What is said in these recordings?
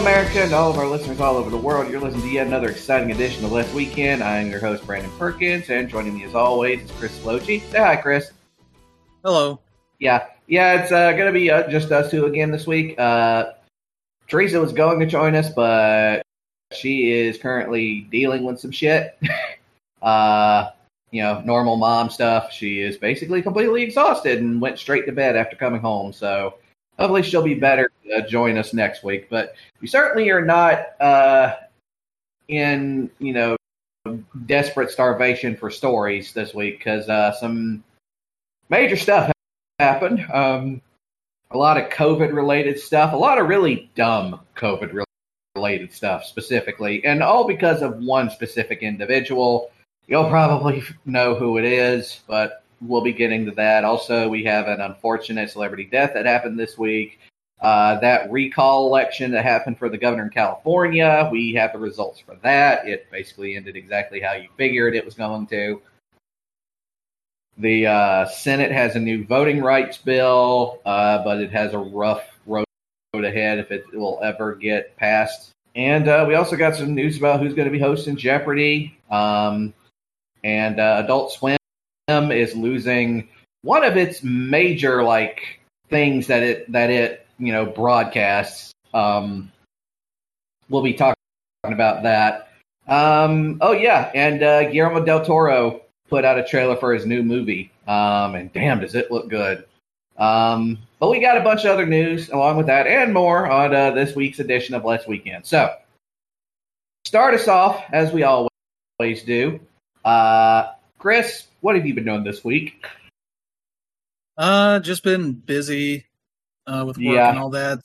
America, and all of our listeners all over the world. You're listening to yet another exciting edition of Last Weekend. I am your host, Brandon Perkins, and joining me as always is Chris Lochi. Say hi, Chris. Hello. Yeah, it's going to be just us two again this week. Teresa was going to join us, but she is currently dealing with some shit. Normal mom stuff. She is basically completely exhausted and went straight to bed after coming home, so hopefully she'll be better to join us next week. But we certainly are not in, desperate starvation for stories this week because some major stuff happened. A lot of COVID-related stuff, a lot of really dumb COVID-related stuff specifically, and all because of one specific individual. You'll probably know who it is, but we'll be getting to that. Also, we have an unfortunate celebrity death that happened this week. That recall election that happened for the governor in California, we have the results for that. It basically ended exactly how you figured it was going to. The Senate has a new voting rights bill, but it has a rough road ahead if it will ever get passed. And we also got some news about who's going to be hosting Jeopardy. And Adult Swim is losing one of its major things that it broadcasts. We'll be talking about that. And Guillermo del Toro put out a trailer for his new movie. And damn, does it look good. But we got a bunch of other news along with that and more on this week's edition of Let's Weekend. So, start us off as we always do. Chris, what have you been doing this week? Just been busy with work and all that.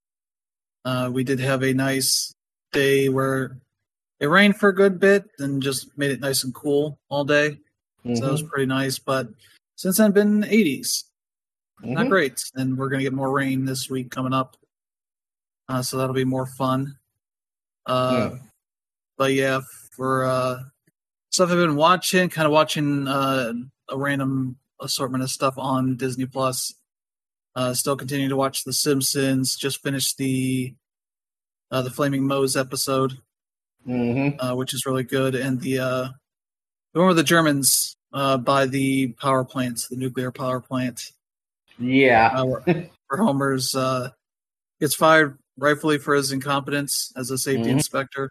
We did have a nice day where it rained for a good bit and just made it nice and cool all day. Mm-hmm. So that was pretty nice. But since then, been 80s. Mm-hmm. Not great. And we're going to get more rain this week coming up. So that'll be more fun. But yeah, for stuff I've been watching, a random assortment of stuff on Disney Plus. Still continuing to watch The Simpsons. Just finished the Flaming Moe's episode, which is really good, and the one where the Germans buy the power plants, the nuclear power plant. Yeah, where Homer's gets fired rightfully for his incompetence as a safety inspector,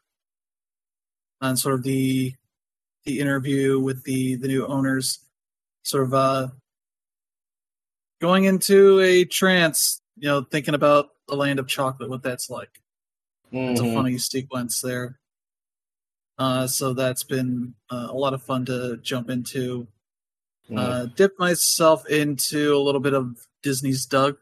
and sort of the interview with the new owners, sort of going into a trance, thinking about the land of chocolate, what that's like. It's a funny sequence there. So that's been a lot of fun to jump into. Dip myself into a little bit of Disney's Doug.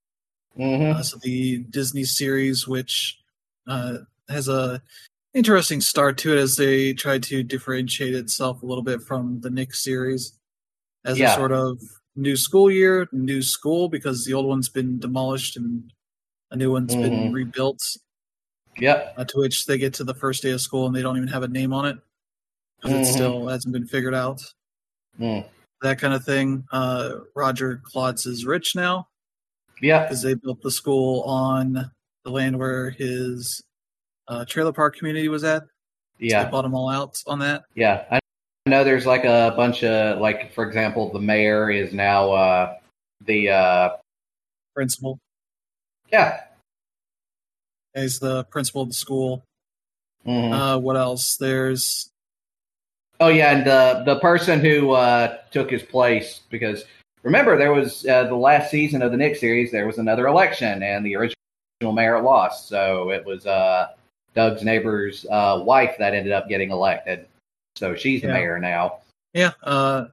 So the Disney series, which has a interesting start to it as they try to differentiate itself a little bit from the Nick series as a sort of new school year, new school, because the old one's been demolished and a new one's been rebuilt. Yep. To which they get to the first day of school and they don't even have a name on it because it still hasn't been figured out. That kind of thing. Roger Klotz is rich now. Yeah. Because they built the school on the land where his trailer park community was at. Yeah. So they bought them all out on that. Yeah. I know there's a bunch of, for example, the mayor is now the principal. Yeah. He's the principal of the school. What else? There's... Oh, yeah, and the person who took his place, because remember, there was the last season of the Nick series, there was another election, and the original mayor lost, so it was Doug's neighbor's wife that ended up getting elected. So she's the mayor now. Yeah. The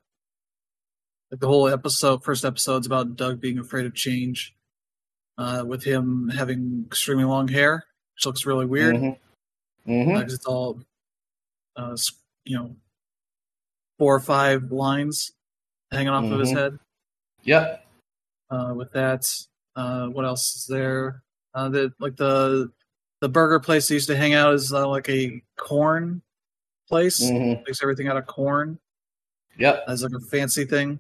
whole first episode's about Doug being afraid of change, with him having extremely long hair, which looks really weird. Because it's all, 4 or 5 lines hanging off of his head. Yep. With that, what else is there? The burger place they used to hang out is like a corn place. Makes everything out of corn. Yep. As like a fancy thing.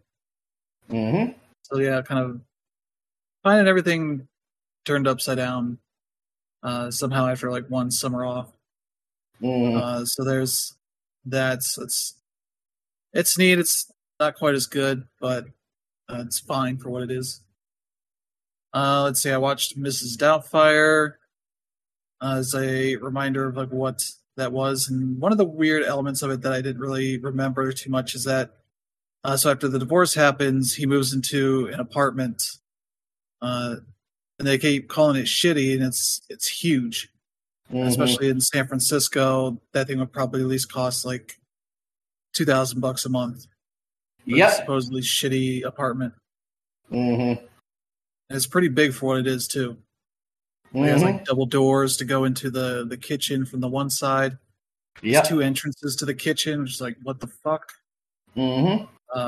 So yeah, kind of finding everything turned upside down somehow after like one summer off. So there's that. It's neat. It's not quite as good, but it's fine for what it is. Let's see. I watched Mrs. Doubtfire as a reminder of like what that was, and one of the weird elements of it that I didn't really remember too much is that so after the divorce happens, he moves into an apartment, and they keep calling it shitty, and it's huge, especially in San Francisco. That thing would probably at least cost like $2,000 a month. Yeah, supposedly shitty apartment. And it's pretty big for what it is too. It has like double doors to go into the kitchen from the one side. There's 2 entrances to the kitchen, which is like, what the fuck? And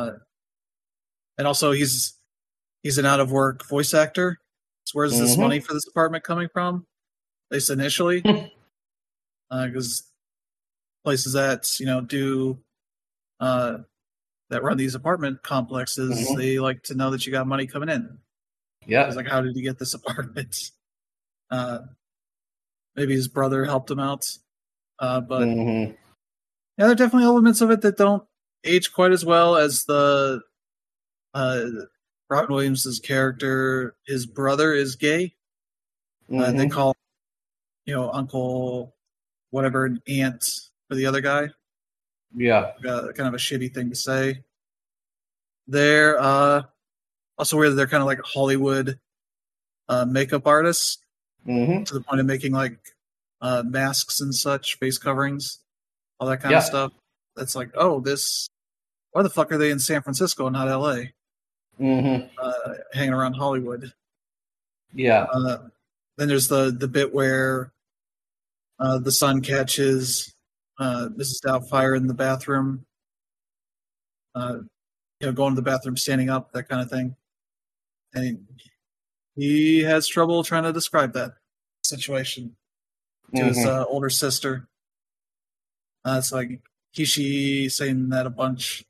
also he's an out of work voice actor. So where's this money for this apartment coming from? At least initially. Because places that, do that run these apartment complexes, they like to know that you got money coming in. Yeah. It's like, how did he get this apartment? Maybe his brother helped him out. But yeah, there are definitely elements of it that don't age quite as well as the Robin Williams' character. His brother is gay. They call him, Uncle whatever, an aunt for the other guy. Yeah. Kind of a shitty thing to say. They're also weird that they're kind of like Hollywood makeup artists to the point of making like masks and such, face coverings, all that kind of stuff. That's like, oh, why the fuck are they in San Francisco and not LA? Hanging around Hollywood. Yeah. Then there's the bit where the son catches Mrs. Doubtfire in the bathroom, going to the bathroom, standing up, that kind of thing. And he has trouble trying to describe that situation to his older sister. It's like she saying that a bunch.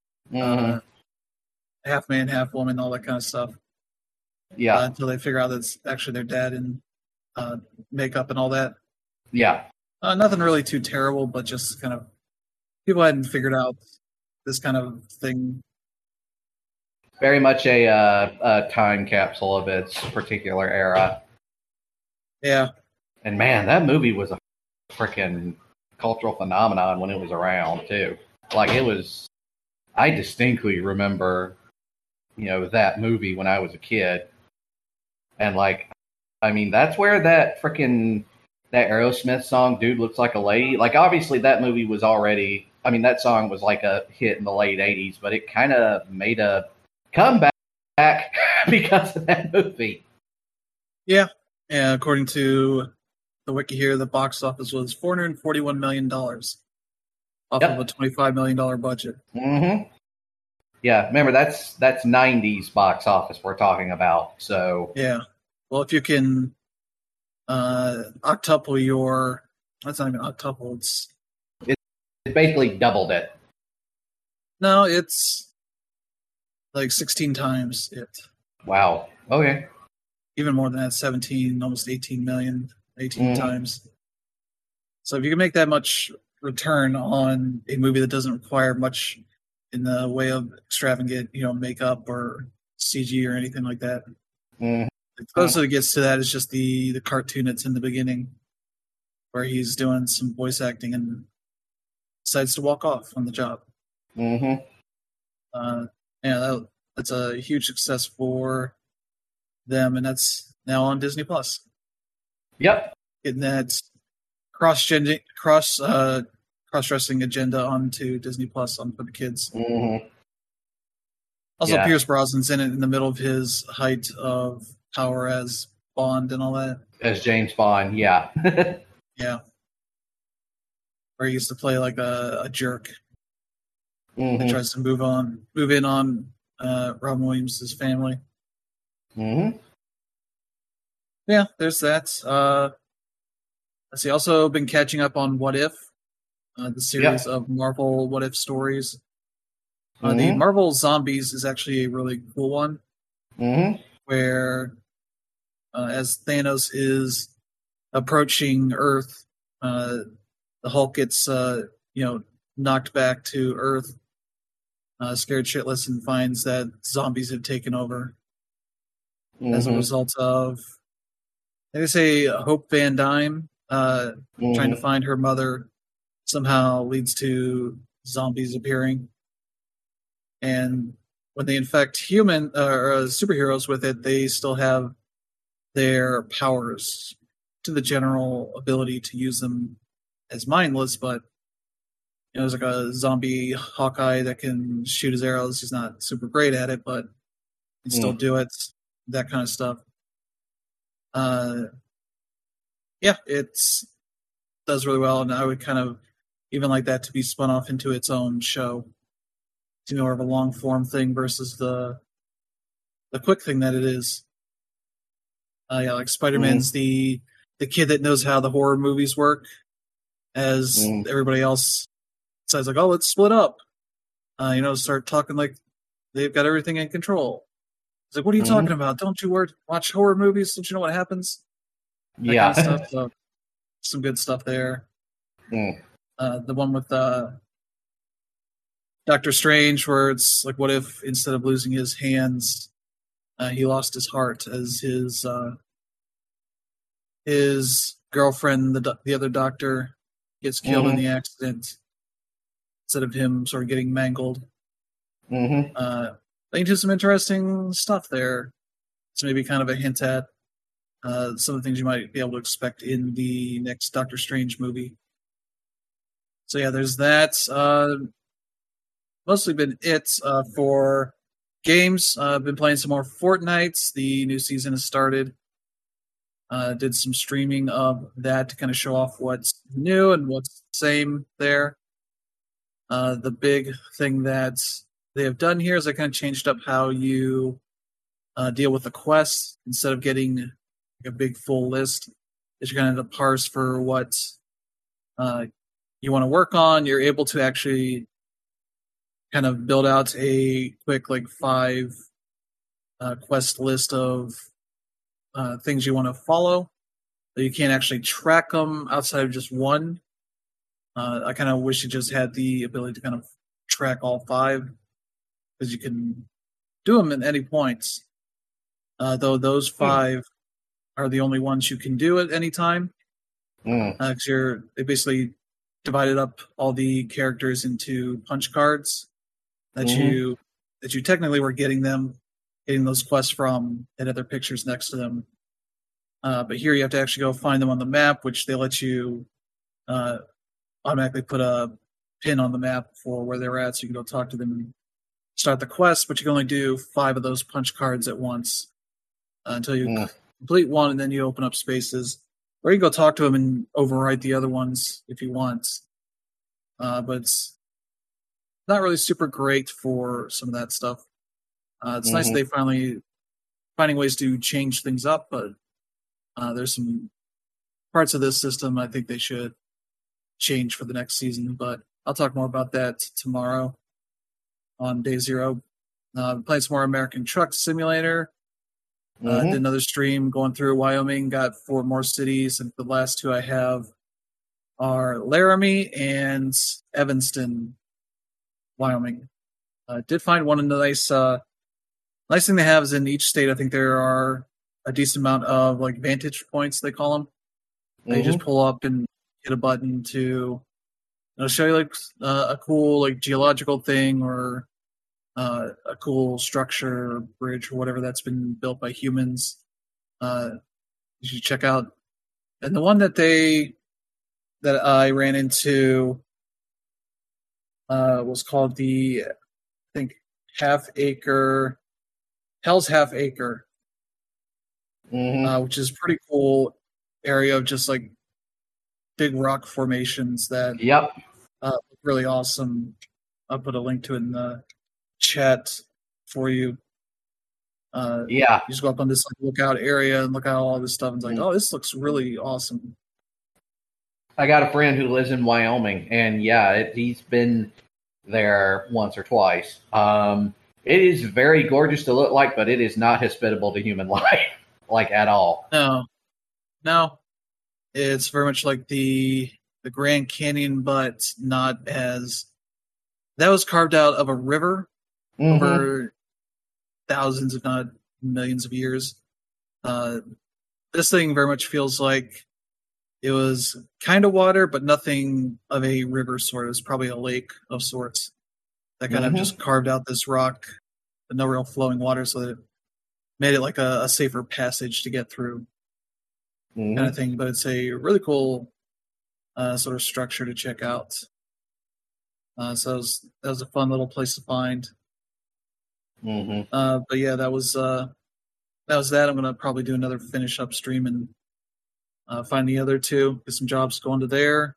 Half man, half woman, all that kind of stuff. Yeah. Until they figure out that it's actually their dad and makeup and all that. Yeah. Nothing really too terrible, but just kind of people hadn't figured out this kind of thing. Very much a time capsule of its particular era. Yeah. And man, that movie was a freaking cultural phenomenon when it was around too. Like I distinctly remember, that movie when I was a kid. And that's where that Aerosmith song, Dude Looks Like a Lady, like obviously that movie was already, that song was like a hit in the late 80s, but it kind of made a comeback because of that movie. Yeah. And according to the wiki here, the box office was $441 million off of a $25 million budget. Yeah, remember that's 90s box office we're talking about. So yeah, well, if you can octuple that's not even octuple. It basically doubled it. No, it's like 16 times it. Wow. Okay. Even more than that, 17, almost 18 million, 18 times. So if you can make that much return on a movie that doesn't require much in the way of extravagant, makeup or CG or anything like that. The closest it gets to that is just the cartoon that's in the beginning, where he's doing some voice acting and decides to walk off on the job. That's a huge success for them, and that's now on Disney Plus. Yep, getting that cross-dressing agenda onto Disney Plus for the kids. Also, Pierce Brosnan's in it in the middle of his height of power as Bond and all that. As James Bond, yeah. Yeah. Where he used to play like a jerk. That tries to move in on Robin Williams' family. Yeah, there's that. Let's see, also been catching up on What If, the series of Marvel What If stories. The Marvel Zombies is actually a really cool one, where as Thanos is approaching Earth. The Hulk gets knocked back to Earth, scared shitless, and finds that zombies have taken over as a result of, they say, Hope Van Dyne trying to find her mother somehow leads to zombies appearing. And when they infect human or superheroes with it, they still have their powers to the general ability to use them as mindless, but there's like a zombie Hawkeye that can shoot his arrows. He's not super great at it, but he can still do it. That kind of stuff. It does really well, and I would kind of even like that to be spun off into its own show. It's more of a long form thing versus the quick thing that it is. Like Spider-Man's the kid that knows how the horror movies work, as everybody else says, like, oh, let's split up. Start talking like they've got everything in control. It's like, what are you talking about? Don't you watch horror movies? Don't you know what happens? That kind of stuff. So, some good stuff there. The one with Doctor Strange, where it's like, what if instead of losing his hands, he lost his heart, as his girlfriend, the other doctor, gets killed in the accident instead of him sort of getting mangled. Into some interesting stuff there. It's maybe kind of a hint at some of the things you might be able to expect in the next Doctor Strange movie. So yeah, there's that. Mostly been it for games. I've been playing some more Fortnite. The new season has started. Did some streaming of that to kind of show off what's new and what's the same there. The big thing that they have done here is they kind of changed up how you deal with the quests. Instead of getting a big full list that you're going to parse for what you want to work on, you're able to actually kind of build out a quick 5 quest list of things you want to follow. So you can't actually track them outside of just one. I kind of wish it just had the ability to kind of track all 5, because you can do them at any points. Though those 5 are the only ones you can do at any time. Because they basically divided up all the characters into punch cards that you technically were getting those quests from, and other pictures next to them. But here you have to actually go find them on the map, which they let you automatically put a pin on the map for where they're at, so you can go talk to them and start the quest. But you can only do 5 of those punch cards at once until you complete one, and then you open up spaces. Or you can go talk to them and overwrite the other ones if you want. But it's not really super great for some of that stuff. It's nice they finally finding ways to change things up, but there's some parts of this system I think they should change for the next season. But I'll talk more about that tomorrow on day 0. Playing some more American Truck Simulator. Did another stream going through Wyoming, got 4 more cities, and the last 2 I have are Laramie and Evanston, Wyoming. Did find one of the nice thing they have is in each state, I think there are a decent amount of vantage points, they call them. They just pull up and hit a button to show you a cool geological thing, or a cool structure or bridge or whatever that's been built by humans. You should check out. And the one that I ran into was called the, I think, Hell's Half Acre, which is a pretty cool area of just big rock formations that look really awesome. I'll put a link to it in the chat for you. You just go up on this lookout area and look at all this stuff, and it's oh, this looks really awesome. I got a friend who lives in Wyoming, and he's been there once or twice. It is very gorgeous to look like, but it is not hospitable to human life, at all. No. It's very much like the Grand Canyon, but not as that was carved out of a river over thousands, if not millions of years. This thing very much feels like it was kind of water, but nothing of a river sort. It was probably a lake of sorts that kind of just carved out this rock, but no real flowing water, so that it made it like a safer passage to get through kind of thing. But it's a really cool sort of structure to check out. So that was a fun little place to find. But yeah, that was that. I'm gonna probably do another finish up stream and find the other two, get some jobs going to there.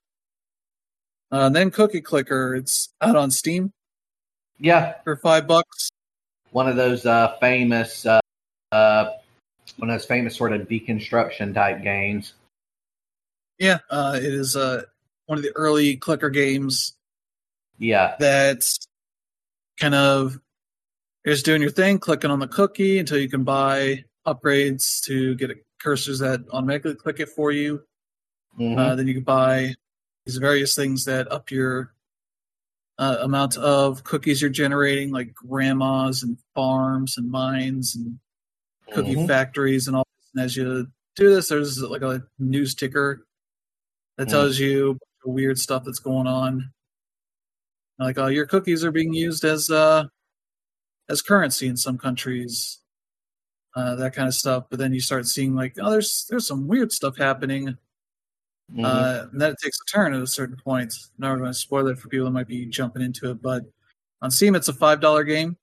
And then Cookie Clicker, it's out on Steam. Yeah, for $5. One of those famous sort of deconstruction type games. Yeah, it is one of the early clicker games. Yeah, that's kind of you're just doing your thing, clicking on the cookie until you can buy upgrades to get cursors that automatically click it for you. Then you can buy these various things that up your amount of cookies you're generating, like grandmas and farms and mines and cookie factories and all this. And as you do this, there's like a news ticker that tells you weird stuff that's going on. Like, your cookies are being used as currency in some countries, that kind of stuff. But then you start seeing like, there's some weird stuff happening. And then it takes a turn at a certain point. I'm not going to spoil it for people that might be jumping into it, but on Steam, it's a $5 game.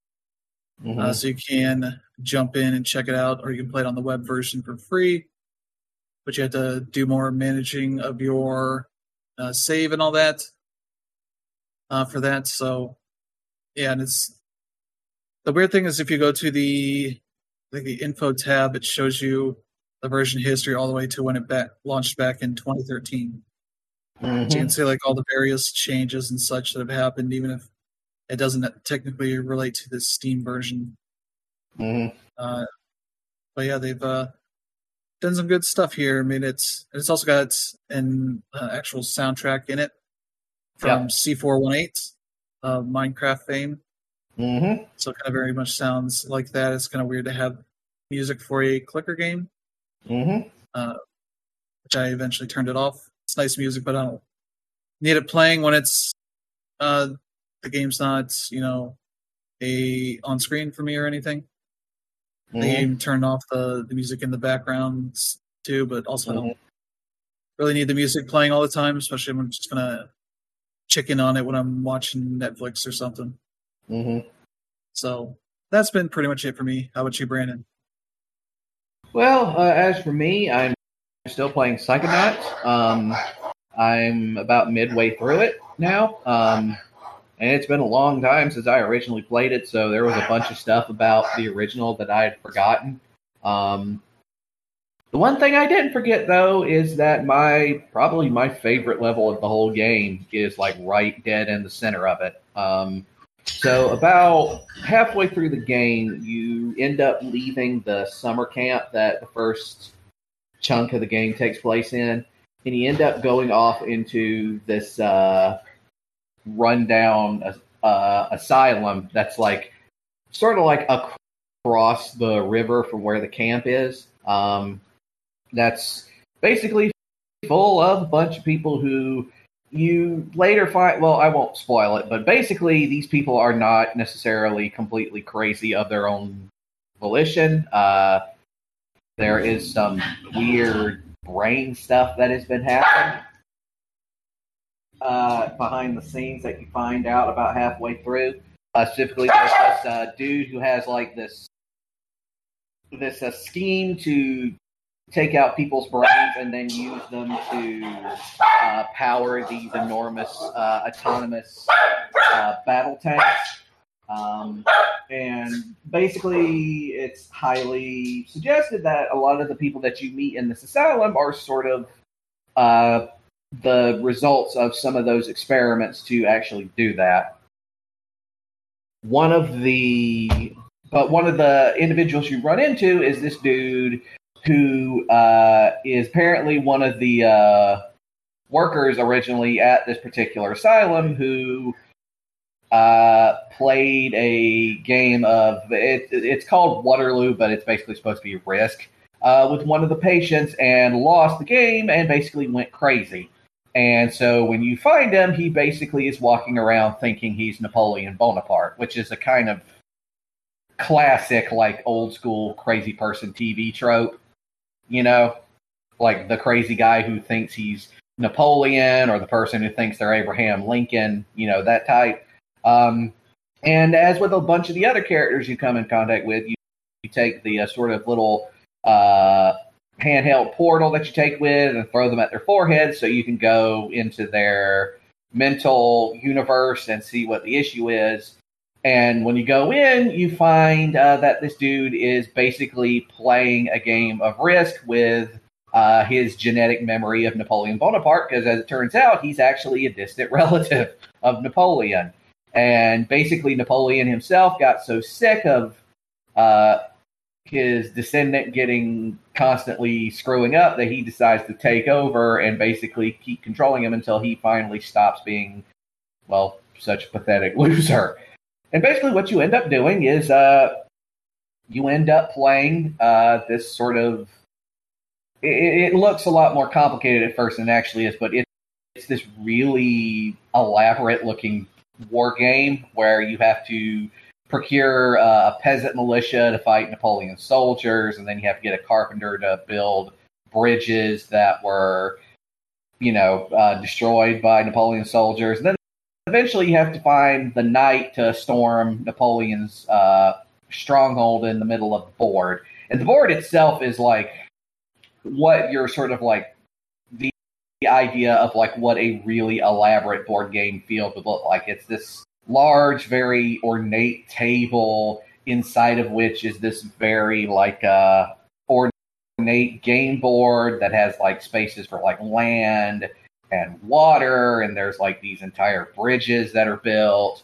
So you can jump in and check it out, or you can play it on the web version for free. But you have to do more managing of your save and all that for that. So, yeah, and it's the weird thing is if you go to the info tab, it shows you the version history all the way to when it launched back in 2013. So you can see like all the various changes and such that have happened, even if it doesn't technically relate to the Steam version. But yeah, they've done some good stuff here. I mean, it's also got an actual soundtrack in it from C418 of Minecraft fame. So it kind of very much sounds like that. It's kind of weird to have music for a clicker game. Which I eventually turned it off. It's nice music, but I don't need it playing when it's the game's not, on screen for me or anything. The game turned off the music in the background too, but also I don't really need the music playing all the time, especially when I'm just gonna chicken on it when I'm watching Netflix or something. So that's been pretty much it for me. How about you, Brandon? Well, as for me, I'm still playing Psychonauts. I'm about midway through it now. And it's been a long time since I originally played it, so there was a bunch of stuff about the original that I had forgotten. The one thing I didn't forget, though, is that probably my favorite level of the whole game is like right dead in the center of it. So about halfway through the game, you end up leaving the summer camp that the first chunk of the game takes place in, and you end up going off into this rundown asylum that's like sort of like across the river from where the camp is. That's basically full of a bunch of people who you later find, well, I won't spoil it, but basically these people are not necessarily completely crazy of their own volition. There is some weird brain stuff that has been happening behind the scenes that you find out about halfway through. Specifically, there's this dude who has like this scheme to take out people's brains and then use them to power these enormous autonomous battle tanks. And basically, it's highly suggested that a lot of the people that you meet in this asylum are sort of the results of some of those experiments to actually do that. One of the individuals you run into is this dude who is apparently one of the workers originally at this particular asylum who played a game of it's called Waterloo, but it's basically supposed to be Risk with one of the patients and lost the game and basically went crazy. And so when you find him, he basically is walking around thinking he's Napoleon Bonaparte, which is a kind of classic, like old school crazy person TV trope, you know, like the crazy guy who thinks he's Napoleon or the person who thinks they're Abraham Lincoln, you know, that type. And as with a bunch of the other characters you come in contact with, you take the sort of little handheld portal that you take with and throw them at their forehead so you can go into their mental universe and see what the issue is. And when you go in, you find that this dude is basically playing a game of Risk with his genetic memory of Napoleon Bonaparte, because as it turns out, he's actually a distant relative of Napoleon. And basically, Napoleon himself got so sick of his descendant getting constantly screwing up that he decides to take over and basically keep controlling him until he finally stops being, well, such a pathetic loser. And basically what you end up doing is you end up playing this sort of... It looks a lot more complicated at first than it actually is, but it's this really elaborate-looking war game where you have to procure a peasant militia to fight Napoleon's soldiers, and then you have to get a carpenter to build bridges that were, destroyed by Napoleon's soldiers. And then eventually you have to find the knight to storm Napoleon's stronghold in the middle of the board. And the board itself is like what you're sort of like the idea of like what a really elaborate board game field would look like. It's this large, very ornate table inside of which is this very like ornate game board that has like spaces for like land and water, and there's like these entire bridges that are built.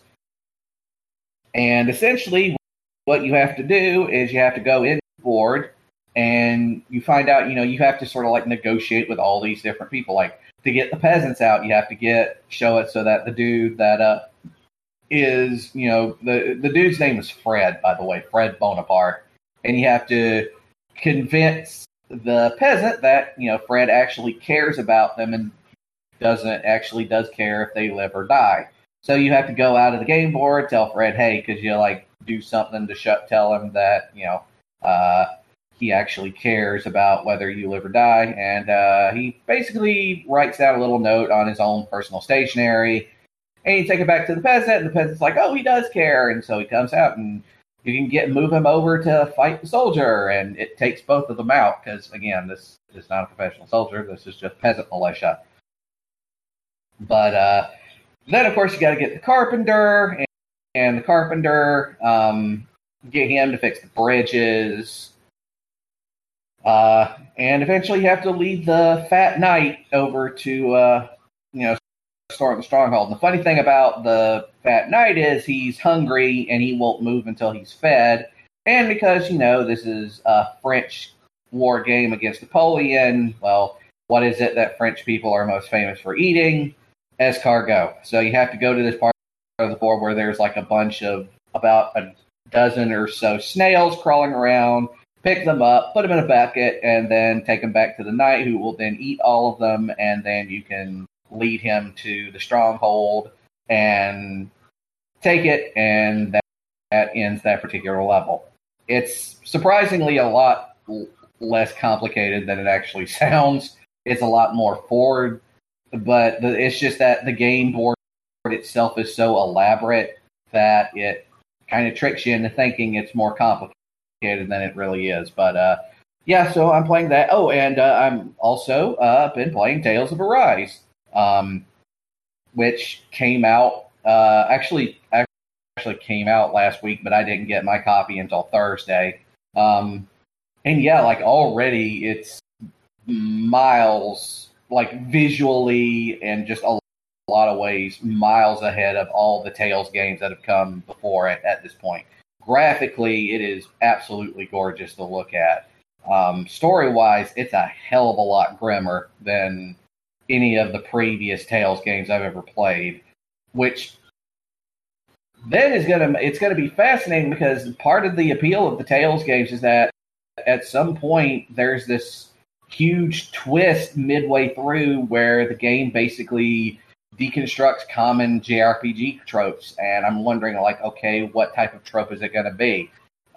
And essentially what you have to do is you have to go in the board and you find out, you have to sort of like negotiate with all these different people. Like to get the peasants out, you have to show it so that the dude that is, the dude's name is Fred, by the way, Fred Bonaparte. And you have to convince the peasant that, Fred actually cares about them and does care if they live or die. So you have to go out of the game board, tell Fred, hey, could you like do something to tell him that, he actually cares about whether you live or die. And he basically writes down a little note on his own personal stationery. And you take it back to the peasant, and the peasant's like, oh, he does care. And so he comes out, and you can move him over to fight the soldier. And it takes both of them out, because, again, this is not a professional soldier. This is just peasant militia. But then, of course, you got to get the carpenter, and the carpenter, get him to fix the bridges. And eventually you have to lead the fat knight over to, storm the stronghold. And the funny thing about the fat knight is he's hungry and he won't move until he's fed. And because, this is a French war game against Napoleon, well, what is it that French people are most famous for eating? Escargot. So you have to go to this part of the board where there's like a bunch of about a dozen or so snails crawling around. Pick them up, put them in a bucket, and then take them back to the knight, who will then eat all of them, and then you can lead him to the stronghold and take it, and that ends that particular level. It's surprisingly a lot less complicated than it actually sounds. It's a lot more forward, but it's just that the game board itself is so elaborate that it kind of tricks you into thinking it's more complicated than it really is. But so I'm playing that. Oh, and I'm also been playing Tales of Arise, which came out actually came out last week, but I didn't get my copy until Thursday. And yeah, like already it's miles, like visually and just a lot of ways, miles ahead of all the Tales games that have come before it at this point. Graphically, it is absolutely gorgeous to look at. Story-wise, it's a hell of a lot grimmer than any of the previous Tales games I've ever played, which then it's gonna be fascinating because part of the appeal of the Tales games is that at some point there's this huge twist midway through where the game basically deconstructs common JRPG tropes, and I'm wondering, like, okay, what type of trope is it going to be?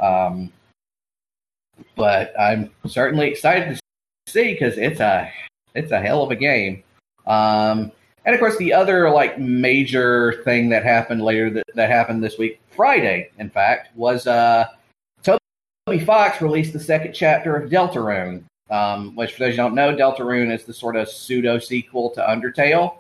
But I'm certainly excited to see because it's a hell of a game. And of course, the other like major thing that happened that happened this week, Friday, in fact, was Toby Fox released the second chapter of Deltarune. Which, for those who don't know, Deltarune is the sort of pseudo sequel to Undertale.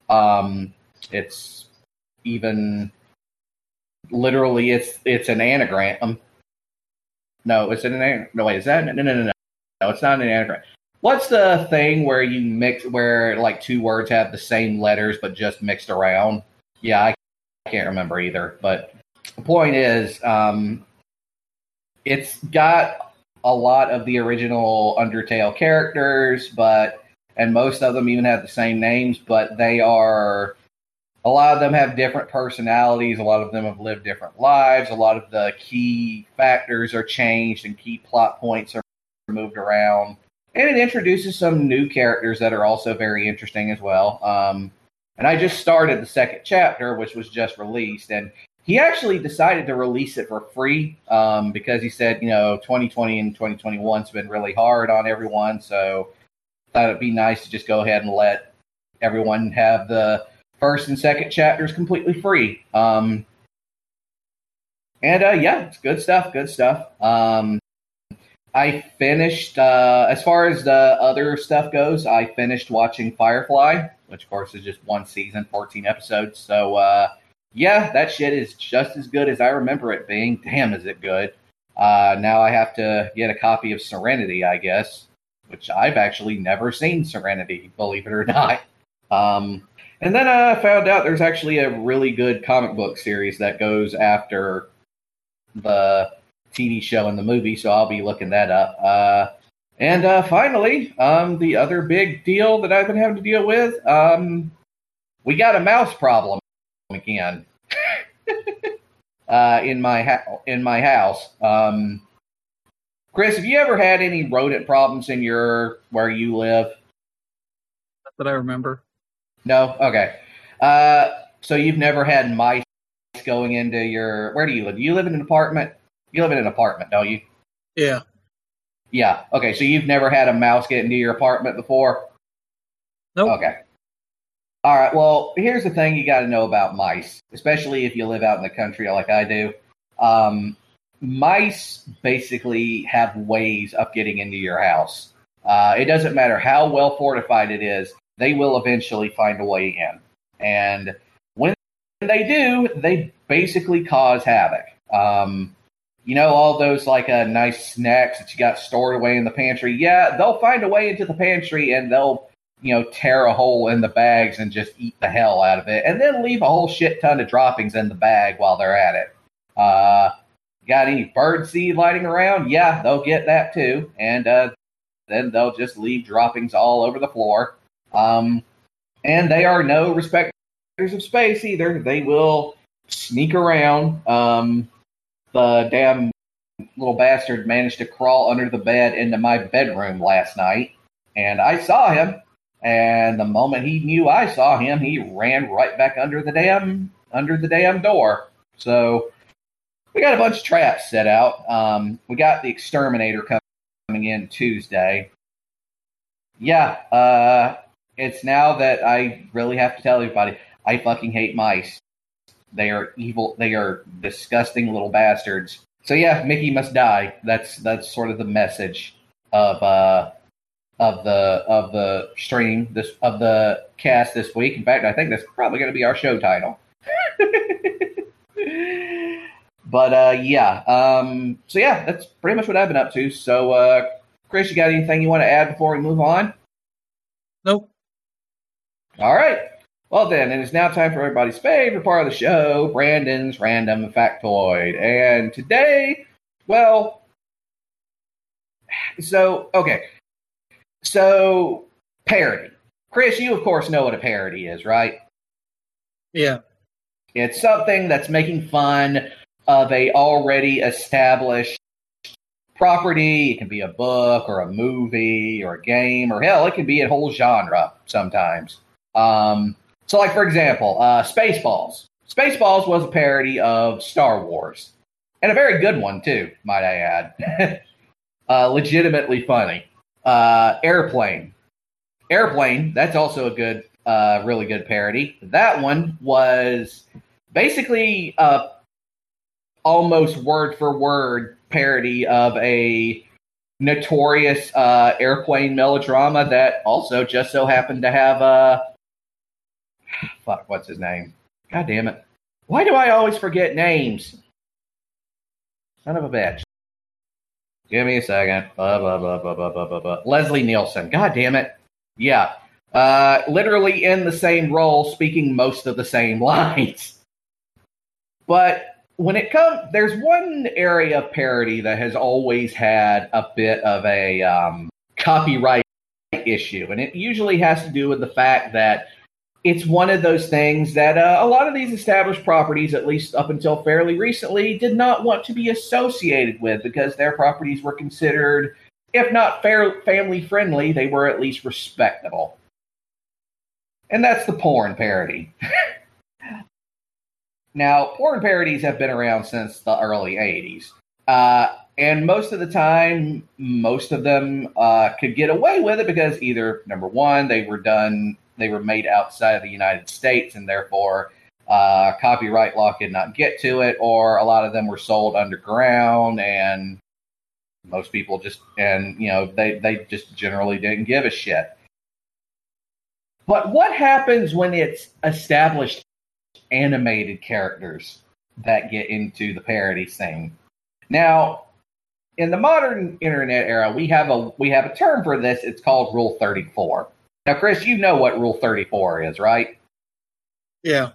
It's even literally it's an anagram. No, it's an anagram. No, wait, is that no? It's not an anagram. What's the thing where you mix where like two words have the same letters but just mixed around? Yeah, I can't remember either. But the point is, it's got a lot of the original Undertale characters, and most of them even have the same names, but a lot of them have different personalities, a lot of them have lived different lives, a lot of the key factors are changed and key plot points are moved around, and it introduces some new characters that are also very interesting as well. And I just started the second chapter, which was just released, and he actually decided to release it for free because he said, 2020 and 2021's been really hard on everyone, so thought it'd be nice to just go ahead and let everyone have the first and second chapters completely free. It's good stuff. I finished, as far as the other stuff goes, I finished watching Firefly, which of course is just one season, 14 episodes. So, that shit is just as good as I remember it being. Damn, is it good. Now I have to get a copy of Serenity, I guess, which I've actually never seen Serenity, believe it or not. And then I found out there's actually a really good comic book series that goes after the TV show and the movie, so I'll be looking that up. And finally, the other big deal that I've been having to deal with, we got a mouse problem again in my house. Chris, have you ever had any rodent problems in where you live? Not that I remember. No? Okay. So you've never had mice going into where do you live? Do you live in an apartment? You live in an apartment, don't you? Yeah. Yeah. Okay, so you've never had a mouse get into your apartment before? Nope. Okay. All right, well, here's the thing you got to know about mice, especially if you live out in the country like I do. Mice basically have ways of getting into your house. It doesn't matter how well fortified it is, they will eventually find a way in. And when they do, they basically cause havoc. All those nice snacks that you got stored away in the pantry, yeah, they'll find a way into the pantry and they'll tear a hole in the bags and just eat the hell out of it, and then leave a whole shit ton of droppings in the bag while they're at it. Got any bird seed lying around? Yeah, they'll get that too, and then they'll just leave droppings all over the floor. And they are no respecters of space either. They will sneak around. The damn little bastard managed to crawl under the bed into my bedroom last night, and I saw him. And the moment he knew I saw him, he ran right back under the damn door. So we got a bunch of traps set out. We got the exterminator coming in Tuesday. Yeah, it's now that I really have to tell everybody, I fucking hate mice. They are evil. They are disgusting little bastards. So yeah, Mickey must die. That's sort of the message of the stream of the cast this week. In fact, I think that's probably going to be our show title. But so yeah, that's pretty much what I've been up to. So Chris, you got anything you want to add before we move on? Nope. All right. Well then, it is now time for everybody's favorite part of the show, Brandon's Random Factoid. And today, well, Okay. So, parody. Chris, you of course know what a parody is, right? Yeah. It's something that's making fun of a already established property. It can be a book or a movie or a game, or hell, it can be a whole genre sometimes. So, like, for example, Spaceballs. Spaceballs was a parody of Star Wars. And a very good one, too, might I add. Legitimately funny. Airplane. Airplane, that's also a good, really good parody. That one was basically almost word for word parody of a notorious airplane melodrama that also just so happened to have fuck, what's his name? God damn it. Why do I always forget names? Son of a bitch. Give me a second. Leslie Nielsen. God damn it. Yeah. Literally in the same role, speaking most of the same lines. But when it comes, there's one area of parody that has always had a bit of a copyright issue. And it usually has to do with the fact that it's one of those things that a lot of these established properties, at least up until fairly recently, did not want to be associated with because their properties were considered, if not family friendly, they were at least respectable. And that's the porn parody. Now, porn parodies have been around since the early 80s. And most of the time, most of them could get away with it because either, number one, they were made outside of the United States and therefore copyright law could not get to it, or a lot of them were sold underground and most people they just generally didn't give a shit. But what happens when it's established animated characters that get into the parody scene? Now, in the modern internet era, we have a term for this. It's called Rule 34. Now, Chris, you know what Rule 34 is, right? Yeah.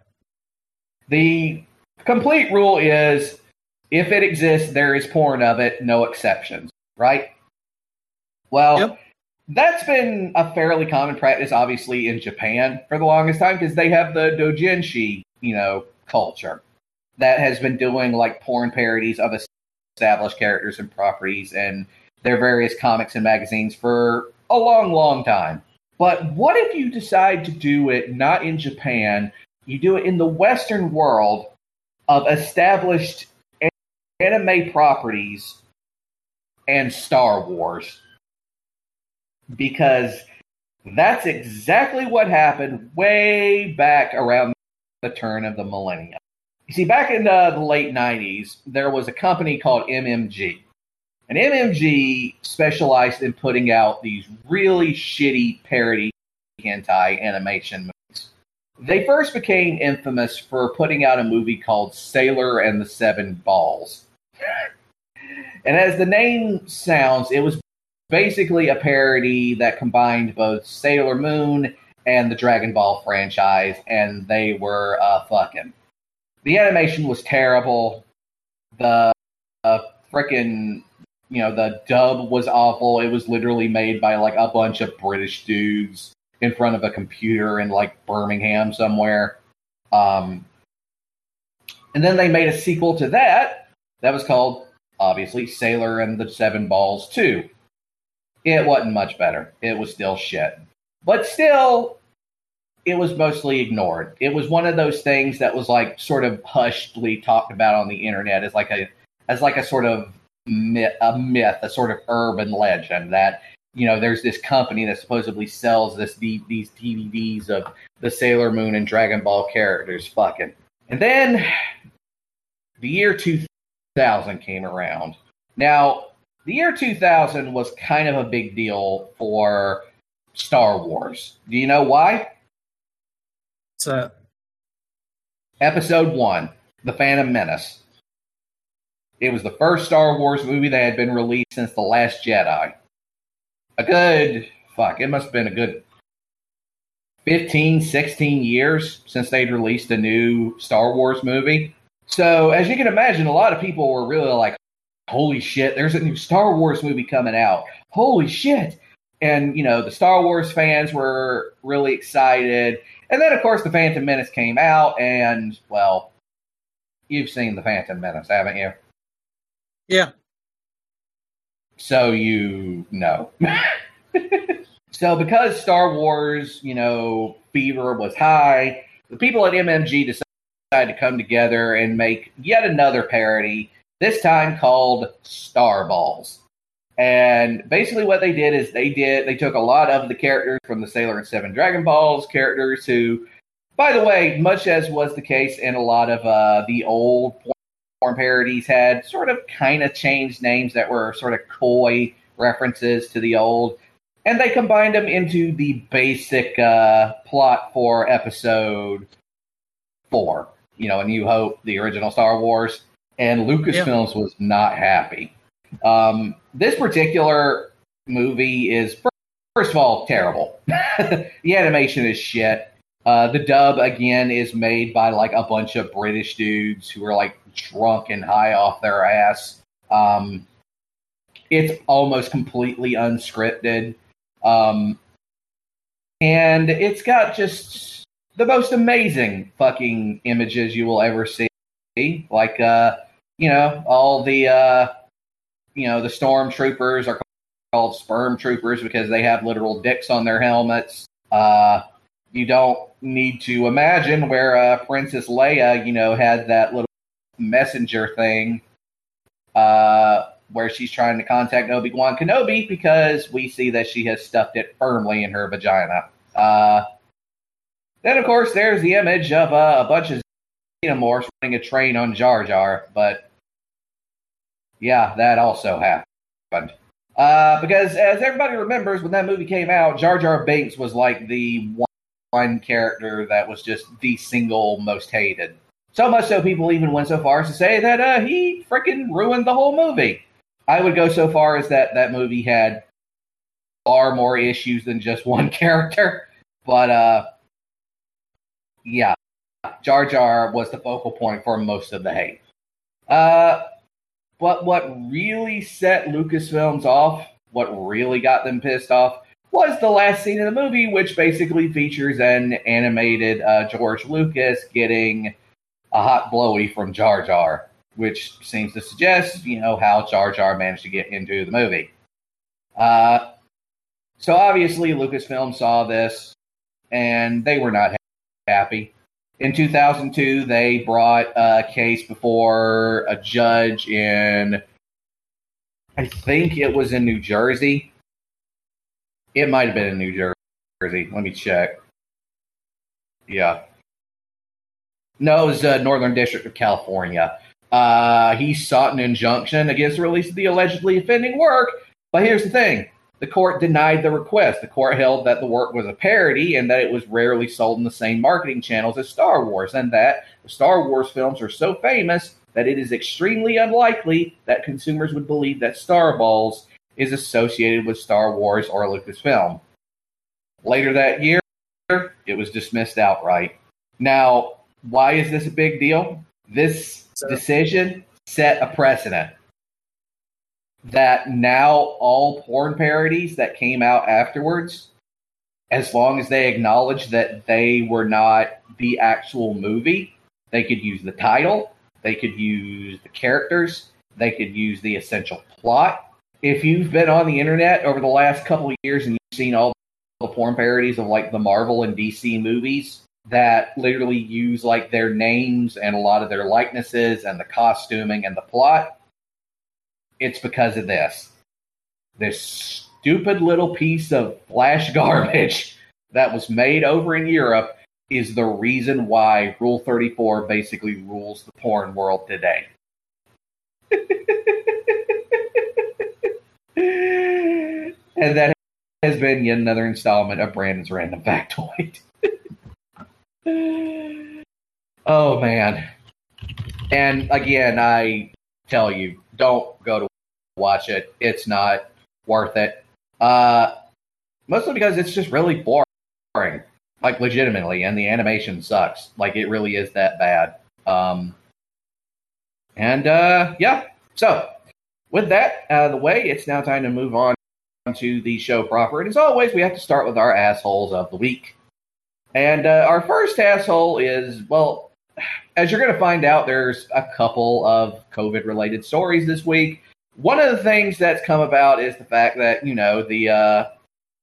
The complete rule is, if it exists, there is porn of it, no exceptions, right? Well, yep. That's been a fairly common practice, obviously, in Japan for the longest time, because they have the doujinshi, culture that has been doing, like, porn parodies of established characters and properties and their various comics and magazines for a long, long time. But what if you decide to do it not in Japan, you do it in the Western world of established anime properties and Star Wars? Because that's exactly what happened way back around the turn of the millennium. You see, back in the late 90s, there was a company called MMG. And MMG specialized in putting out these really shitty parody hentai animation movies. They first became infamous for putting out a movie called Sailor and the Seven Balls. And as the name sounds, it was basically a parody that combined both Sailor Moon and the Dragon Ball franchise, and they were fucking. The animation was terrible. The frickin', the dub was awful. It was literally made by like a bunch of British dudes in front of a computer in like Birmingham somewhere. And then they made a sequel to that was called, obviously, Sailor and the Seven Balls 2. It wasn't much better. It was still shit. But still, it was mostly ignored. It was one of those things that was like sort of hushedly talked about on the internet as like a sort of myth, a sort of urban legend that, there's this company that supposedly sells these DVDs of the Sailor Moon and Dragon Ball characters fucking. And then the year 2000 came around. Now, the year 2000 was kind of a big deal for Star Wars. Do you know why? What's that? Episode 1, The Phantom Menace. It was the first Star Wars movie that had been released since The Last Jedi. It must have been a good 15, 16 years since they'd released a new Star Wars movie. So, as you can imagine, a lot of people were really like, holy shit, there's a new Star Wars movie coming out. Holy shit. And, the Star Wars fans were really excited. And then, of course, The Phantom Menace came out, and, well, you've seen The Phantom Menace, haven't you? Yeah. So you know. So because Star Wars, fever was high, the people at MMG decided to come together and make yet another parody, this time called Star Balls. And basically what they did is they took a lot of the characters from the Sailor and Seven Dragon Balls, characters who, by the way, much as was the case in a lot of the old porn parodies, had sort of kind of changed names that were sort of coy references to the old. And they combined them into the basic plot for episode 4, A New Hope, the original Star Wars. And Lucasfilms was not happy. This particular movie is, first of all, terrible. The animation is shit. The dub, again, is made by like a bunch of British dudes who are like drunk and high off their ass. It's almost completely unscripted. And it's got just the most amazing fucking images you will ever see. Like, all the, the stormtroopers are called sperm troopers because they have literal dicks on their helmets. You don't need to imagine where Princess Leia, had that little messenger thing where she's trying to contact Obi-Wan Kenobi, because we see that she has stuffed it firmly in her vagina. Then, of course, there's the image of a bunch of xenomorphs running a train on Jar Jar, but yeah, that also happened. Because as everybody remembers, when that movie came out, Jar Jar Binks was like the one character that was just the single most hated. So much so people even went so far as to say that he freaking ruined the whole movie. I would go so far as that movie had far more issues than just one character. But, yeah, Jar Jar was the focal point for most of the hate. But what really set Lucasfilms off, what really got them pissed off, was the last scene of the movie, which basically features an animated George Lucas getting a hot blowy from Jar Jar, which seems to suggest, how Jar Jar managed to get into the movie. So obviously Lucasfilm saw this, and they were not happy. In 2002, they brought a case before a judge in, I think it was in New Jersey. It might have been in New Jersey. Let me check. Yeah. No, it was Northern District of California. He sought an injunction against the release of the allegedly offending work, but here's the thing. The court denied the request. The court held that the work was a parody and that it was rarely sold in the same marketing channels as Star Wars, and that the Star Wars films are so famous that it is extremely unlikely that consumers would believe that Star Balls is associated with Star Wars or Lucasfilm. Later that year, it was dismissed outright. Now, why is this a big deal? This decision set a precedent that now all porn parodies that came out afterwards, as long as they acknowledge that they were not the actual movie, they could use the title, they could use the characters, they could use the essential plot. If you've been on the internet over the last couple of years and you've seen all the porn parodies of like the Marvel and DC movies that literally use like their names and a lot of their likenesses and the costuming and the plot, it's because of this. This stupid little piece of flash garbage that was made over in Europe is the reason why Rule 34 basically rules the porn world today. And that has been yet another installment of Brandon's Random Factoid. Oh, man. And again, I tell you, don't go to watch it. It's not worth it. Mostly because it's just really boring. Like, legitimately, and the animation sucks. Like, it really is that bad. Yeah. So, with that out of the way, it's now time to move on to the show proper. And as always, we have to start with our assholes of the week. And our first asshole is, well, as you're going to find out, there's a couple of COVID-related stories this week. One of the things that's come about is the fact that, the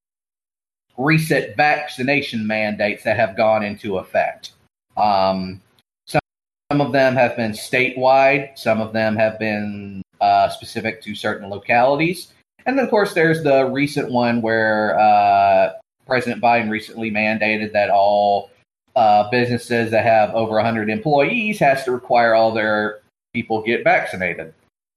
recent vaccination mandates that have gone into effect. Some of them have been statewide. Some of them have been specific to certain localities. And then, of course, there's the recent one where President Biden recently mandated that all businesses that have over 100 employees has to require all their people get vaccinated.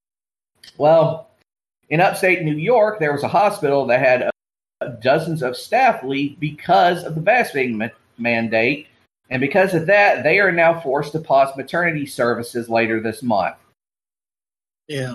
Well, in upstate New York, there was a hospital that had dozens of staff leave because of the vaccine mandate. And because of that, they are now forced to pause maternity services later this month. Yeah.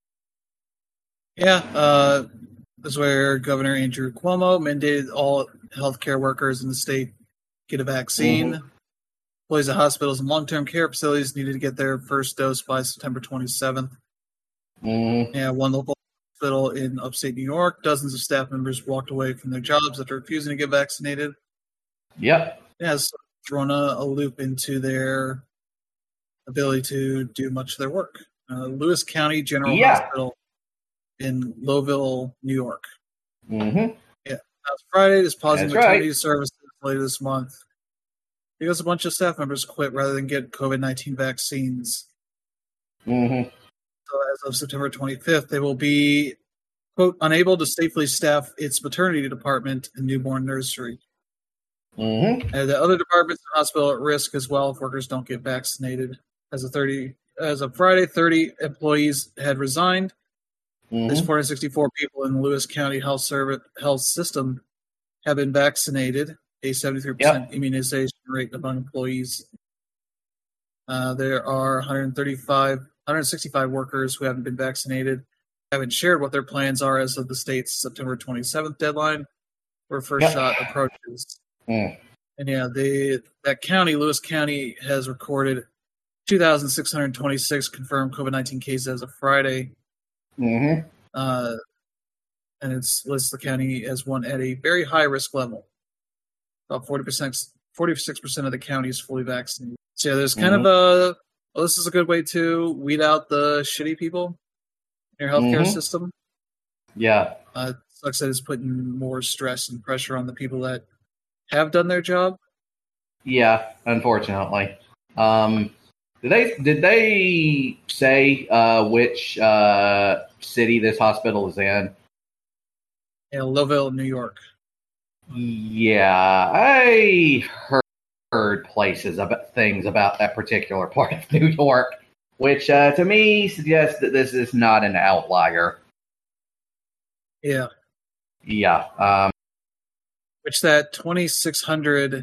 Yeah. That's where Governor Andrew Cuomo mandated all healthcare workers in the state get a vaccine. Mm-hmm. Employees at hospitals and long-term care facilities needed to get their first dose by September 27th. Mm-hmm. Yeah, one local hospital in upstate New York, dozens of staff members walked away from their jobs after refusing to get vaccinated. Yep. Yeah, it's thrown a loop into their ability to do much of their work. Lewis County General Hospital in Lowville, New York. Mm-hmm. Yeah, last Friday is pausing That's maternity right. services later this month because a bunch of staff members quit rather than get COVID-19 vaccines. Mm-hmm. So as of September 25th, they will be, quote, unable to safely staff its maternity department and newborn nursery. Mm-hmm. And the other departments in the hospital at risk as well if workers don't get vaccinated. As of Friday, 30 employees had resigned. Mm-hmm. There's 464 people in the Lewis County health system have been vaccinated, a 73% immunization rate among employees. There are 165 workers who haven't been vaccinated, haven't shared what their plans are as of the state's September 27th deadline, where first shot approaches. Mm. And yeah, that county, Lewis County, has recorded 2,626 confirmed COVID-19 cases as of Friday. Mm-hmm. And it lists the county as one at a very high risk level. About 46% of the county is fully vaccinated. So yeah, there's kind of this is a good way to weed out the shitty people in your healthcare system. Yeah. It sucks that it's putting more stress and pressure on the people that have done their job. Yeah, unfortunately. Did they say which city this hospital is in? Yeah, Lowville, New York. Yeah, I heard things about that particular part of New York, which to me suggests that this is not an outlier. Yeah. Yeah. Which that 2,600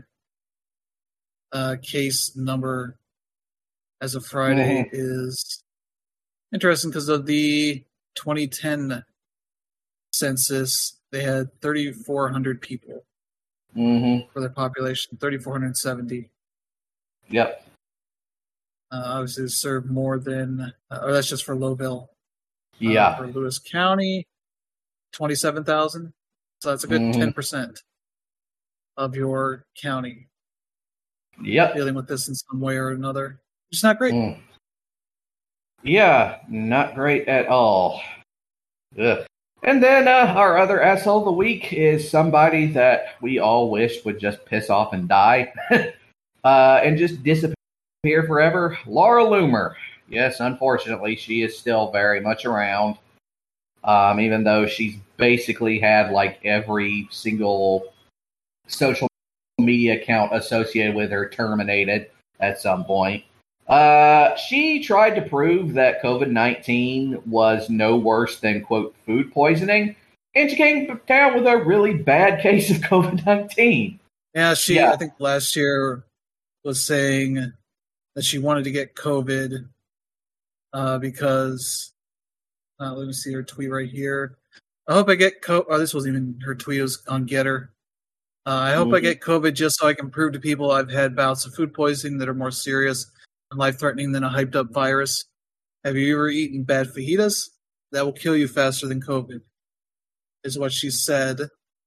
case number as of Friday is interesting because of the 2010 census. They had 3,400 people for their population, 3,470. Yep. Obviously, it served more than, or that's just for Lowville. Yeah. For Lewis County, 27,000. So that's a good 10% of your county. Yep. Dealing with this in some way or another. It's not great. Yeah, not great at all. Ugh. And then our other asshole of the week is somebody that we all wish would just piss off and die and just disappear forever. Laura Loomer. Yes, unfortunately, she is still very much around, even though she's basically had like every single social media account associated with her terminated at some point. She tried to prove that COVID-19 was no worse than, quote, food poisoning, and she came down with a really bad case of COVID-19. Yeah, I think last year was saying that she wanted to get COVID because, let me see her tweet right here. I hope I get COVID. Oh, this wasn't even her tweet, it was on Getter. I hope I get COVID just so I can prove to people I've had bouts of food poisoning that are more serious and life-threatening than a hyped-up virus. Have you ever eaten bad fajitas? that will kill you faster than COVID, is what she said.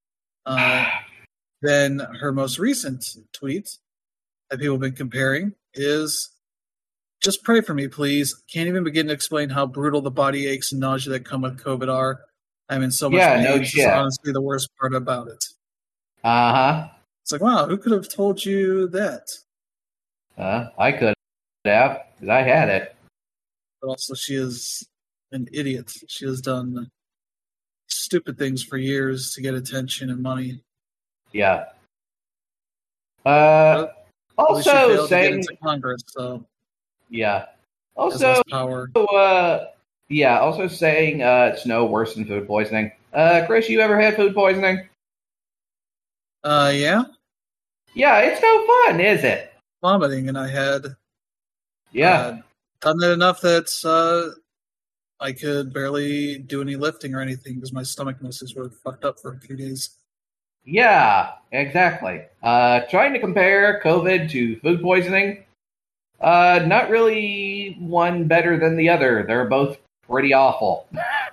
Then her most recent tweet that people have been comparing is, just pray for me, please. Can't even begin to explain how brutal the body aches and nausea that come with COVID are. I'm in so much pain. No This shit. is honestly the worst part about it. Uh-huh. It's like, wow, who could have told you that? I could have, because I had it. But also, she is an idiot. She has done stupid things for years to get attention and money. Yeah. Also, she Also failed to get saying, into Congress, so yeah. has Also, less power. Also saying it's no worse than food poisoning. Chris, you ever had food poisoning? Yeah, Yeah, it's no fun, is it? vomiting, and I had Yeah. done it enough that I could barely do any lifting or anything because my stomach muscles were fucked up for a few days. Yeah, exactly. Trying to compare COVID to food poisoning, not really one better than the other. They're both pretty awful.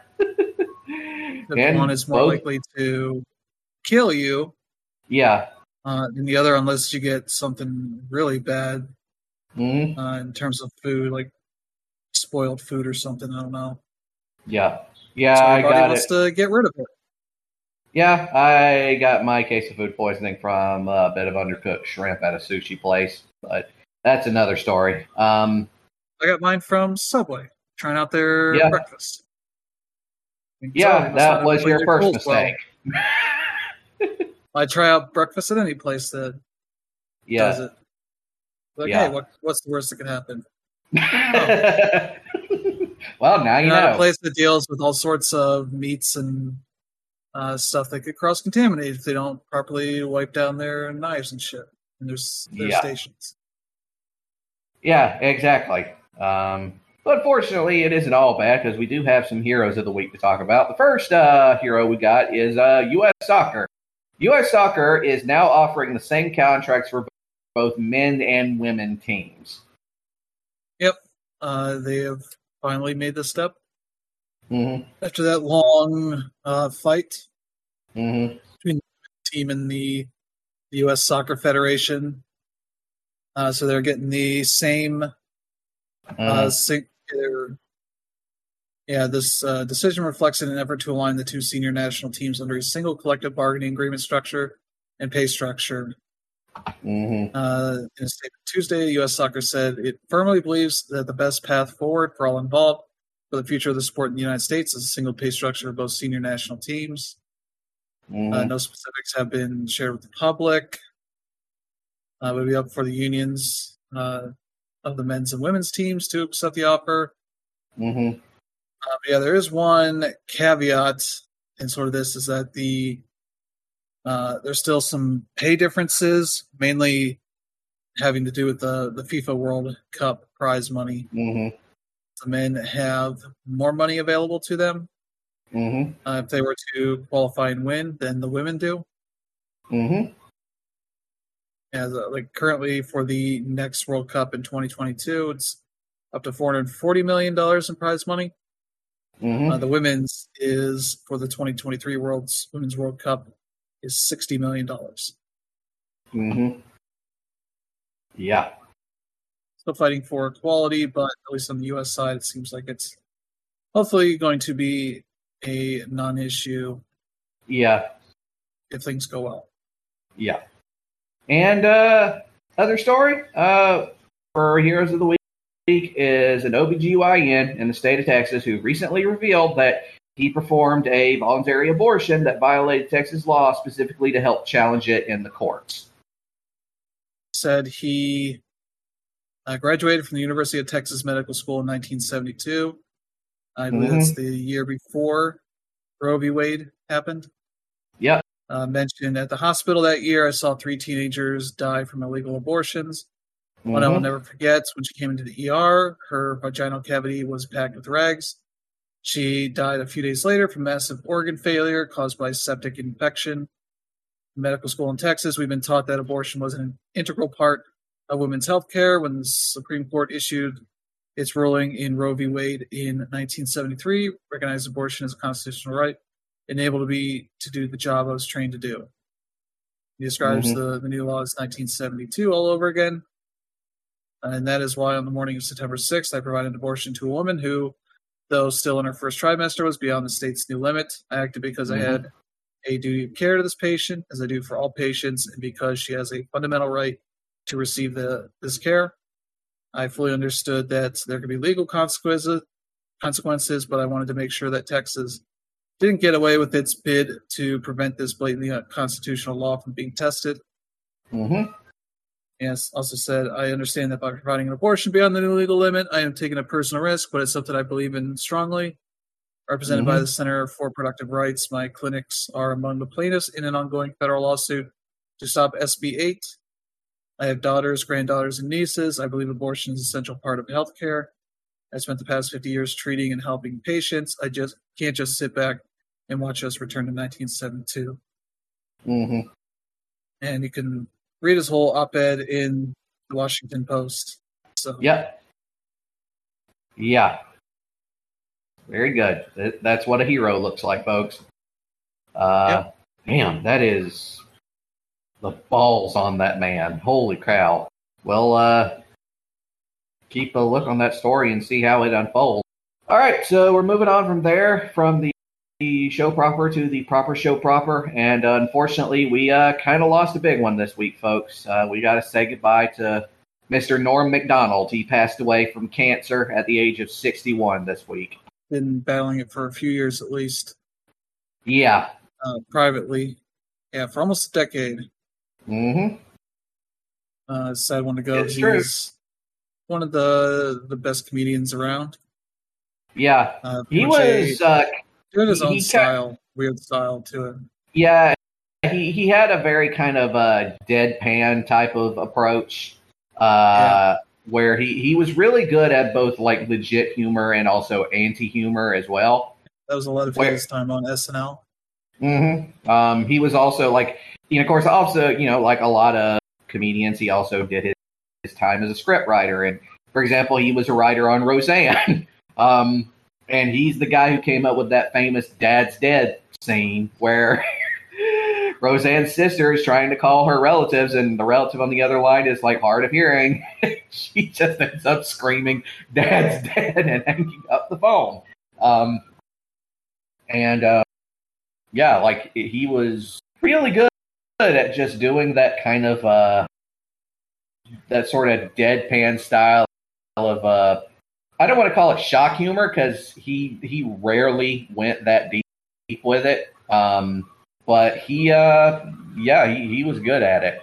And one is more likely to kill you. Yeah. And the other, unless you get something really bad Mm-hmm. In terms of food, like spoiled food or something. I don't know. Yeah. Yeah, so I got wants to get rid of it. Yeah, I got my case of food poisoning from a bit of undercooked shrimp at a sushi place, but that's another story. I got mine from Subway, trying out their breakfast. That was your first mistake. Well. I try out breakfast at any place that does it. Like, hey, what's the worst that could happen? Well, now you know. At a place that deals with all sorts of meats and stuff that could cross-contaminate if they don't properly wipe down their knives and shit in their stations. Yeah, exactly. But fortunately, it isn't all bad because we do have some heroes of the week to talk about. The first hero we got is U.S. Soccer. U.S. Soccer is now offering the same contracts for both men and women teams. Yep. They have finally made the step. Mm-hmm. After that long fight between the team and the U.S. Soccer Federation. So they're getting the same this decision reflects an effort to align the two senior national teams under a single collective bargaining agreement structure and pay structure. In a statement Tuesday, U.S. Soccer said it firmly believes that the best path forward for all involved for the future of the sport in the United States is a single pay structure of both senior national teams. No specifics have been shared with the public. It would be up for the unions of the men's and women's teams to accept the offer. There is one caveat in sort of this, is that there's still some pay differences, mainly having to do with the FIFA World Cup prize money. The men have more money available to them if they were to qualify and win than the women do. As like currently for the next World Cup in 2022, it's up to $440 million in prize money. The women's is for the 2023 Women's World Cup is $60 million. Yeah. Still fighting for equality, but at least on the U.S. side, it seems like it's hopefully going to be a non-issue. Yeah. If things go well. Yeah. And other story for Heroes of the Week is an OBGYN in the state of Texas who recently revealed that he performed a voluntary abortion that violated Texas law specifically to help challenge it in the courts. Said he graduated from the University of Texas Medical School in 1972. I believe it's the year before Roe v. Wade happened. Yep. Mentioned at the hospital that year, I saw 3 teenagers die from illegal abortions. One I will never forget, when she came into the ER, her vaginal cavity was packed with rags. She died a few days later from massive organ failure caused by septic infection. In medical school in Texas, we've been taught that abortion was an integral part of women's health care. When the Supreme Court issued its ruling in Roe v. Wade in 1973 recognized abortion as a constitutional right, and able to do the job I was trained to do. He describes the new law as 1972 all over again. And that is why on the morning of September 6th, I provided abortion to a woman who, though still in her first trimester, was beyond the state's new limit. I acted because I had a duty of care to this patient, as I do for all patients, and because she has a fundamental right to receive this care. I fully understood that there could be legal consequences, but I wanted to make sure that Texas didn't get away with its bid to prevent this blatantly unconstitutional law from being tested. Yes, also said, I understand that by providing an abortion beyond the new legal limit, I am taking a personal risk, but it's something I believe in strongly. Represented by the Center for Reproductive Rights, my clinics are among the plaintiffs in an ongoing federal lawsuit to stop SB 8. I have daughters, granddaughters, and nieces. I believe abortion is an essential part of healthcare. I spent the past 50 years treating and helping patients. I just can't just sit back and watch us return to 1972. And you can read his whole op-ed in the Washington Post. So yeah, very good. That's what a hero looks like, folks. Damn, that is the balls on that man. Holy cow. Well, keep a look on that story and see how it unfolds. All right, so we're moving on from there, from the show proper to the proper show proper, and unfortunately, we kind of lost a big one this week, folks. We got to say goodbye to Mr. Norm Macdonald. He passed away from cancer at the age of 61 this week. Been battling it for a few years at least. Yeah. Privately. Yeah, for almost a decade. Sad one to go. It's true. One of the best comedians around. Yeah. He was doing his own style, weird style to it. Yeah. He had a very kind of deadpan type of approach. Where he was really good at both like legit humor and also anti-humor as well. That was a lot of his time on SNL. He was also like, of course, also, like a lot of comedians, he also did his time as a script writer. And for example, he was a writer on Roseanne. And he's the guy who came up with that famous Dad's Dead scene where Roseanne's sister is trying to call her relatives, and the relative on the other line is like hard of hearing. She just ends up screaming, "Dad's dead," and hanging up the phone. Like he was really good at just doing that kind of that sort of deadpan style of I don't want to call it shock humor because he rarely went that deep with it. But he was good at it.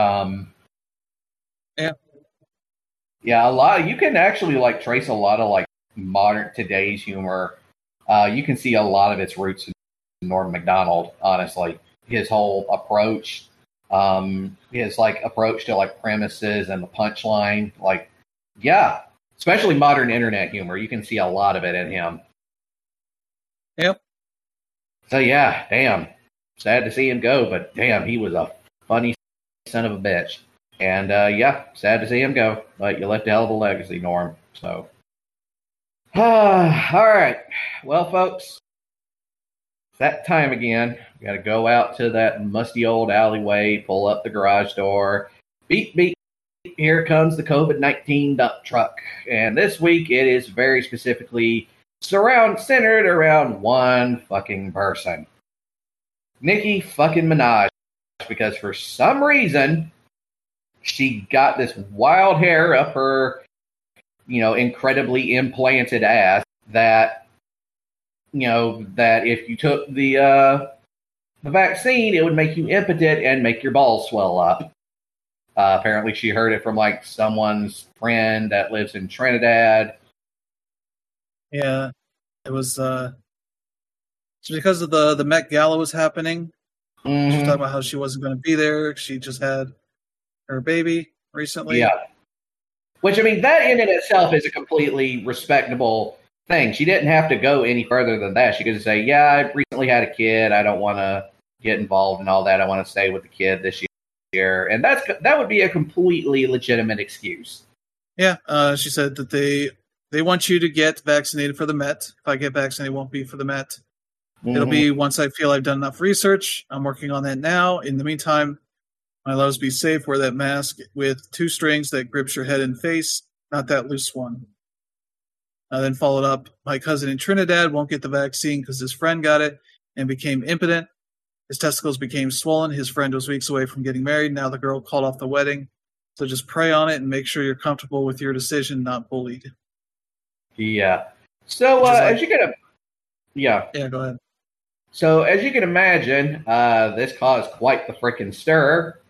A lot. You can actually like trace a lot of like modern today's humor. You can see a lot of its roots in Norm Macdonald. Honestly, his whole approach, his like approach to like premises and the punchline, like especially modern internet humor. You can see a lot of it in him. Yep. So damn. Sad to see him go, but damn, he was a funny son of a bitch. And sad to see him go, but you left a hell of a legacy, Norm. So, all right. Well, folks, it's that time again. We got to go out to that musty old alleyway, pull up the garage door. Beep, beep. Here comes the COVID-19 dump truck. And this week, it is very specifically centered around one fucking person. Nicki fucking Minaj, because for some reason she got this wild hair up her, incredibly implanted ass that, that if you took the vaccine, it would make you impotent and make your balls swell up. Apparently she heard it from like someone's friend that lives in Trinidad. Yeah, it was because of the Met Gala was happening. She was talking about how she wasn't going to be there. She just had her baby recently. Yeah. Which, I mean, that in and itself is a completely respectable thing. She didn't have to go any further than that. She could just say, I recently had a kid. I don't want to get involved in all that. I want to stay with the kid this year. And that would be a completely legitimate excuse. Yeah. She said that they they want you to get vaccinated for the Met. If I get vaccinated, it won't be for the Met. Mhm. It'll be once I feel I've done enough research. I'm working on that now. In the meantime, my loves, be safe. Wear that mask with 2 strings that grips your head and face, not that loose one. Then followed up, my cousin in Trinidad won't get the vaccine because his friend got it and became impotent. His testicles became swollen. His friend was weeks away from getting married. Now the girl called off the wedding. So just pray on it and make sure you're comfortable with your decision, not bullied. Yeah. So as you can, Yeah, go ahead. So as you can imagine, this caused quite the freaking stir.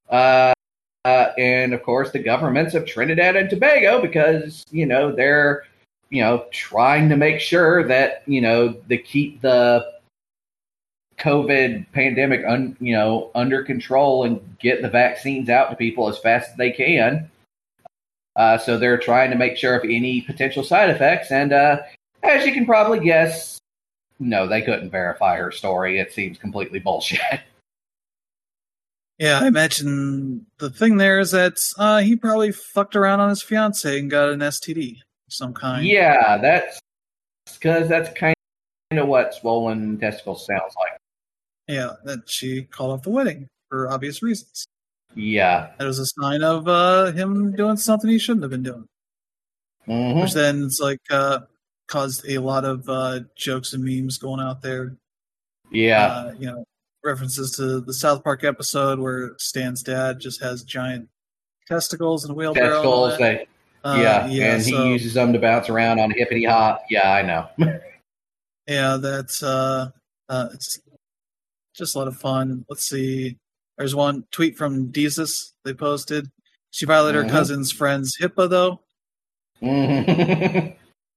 And of course, the governments of Trinidad and Tobago, because they're trying to make sure that they keep the COVID pandemic under control and get the vaccines out to people as fast as they can. So they're trying to make sure of any potential side effects. And as you can probably guess, no, they couldn't verify her story. It seems completely bullshit. Yeah, I imagine the thing there is that he probably fucked around on his fiance and got an STD of some kind. Yeah, that's because that's kind of what swollen testicles sounds like. Yeah, that she called off the wedding for obvious reasons. Yeah. That was a sign of him doing something he shouldn't have been doing. Mm-hmm. Which then it's like caused a lot of jokes and memes going out there. Yeah. References to the South Park episode where Stan's dad just has giant testicles and a wheelbarrow. Testicles, and he uses them to bounce around on hippity hop. Yeah, I know. Yeah, that's it's just a lot of fun. Let's see. There's one tweet from Deezus they posted. She violated her cousin's friend's HIPAA, though. Mm-hmm.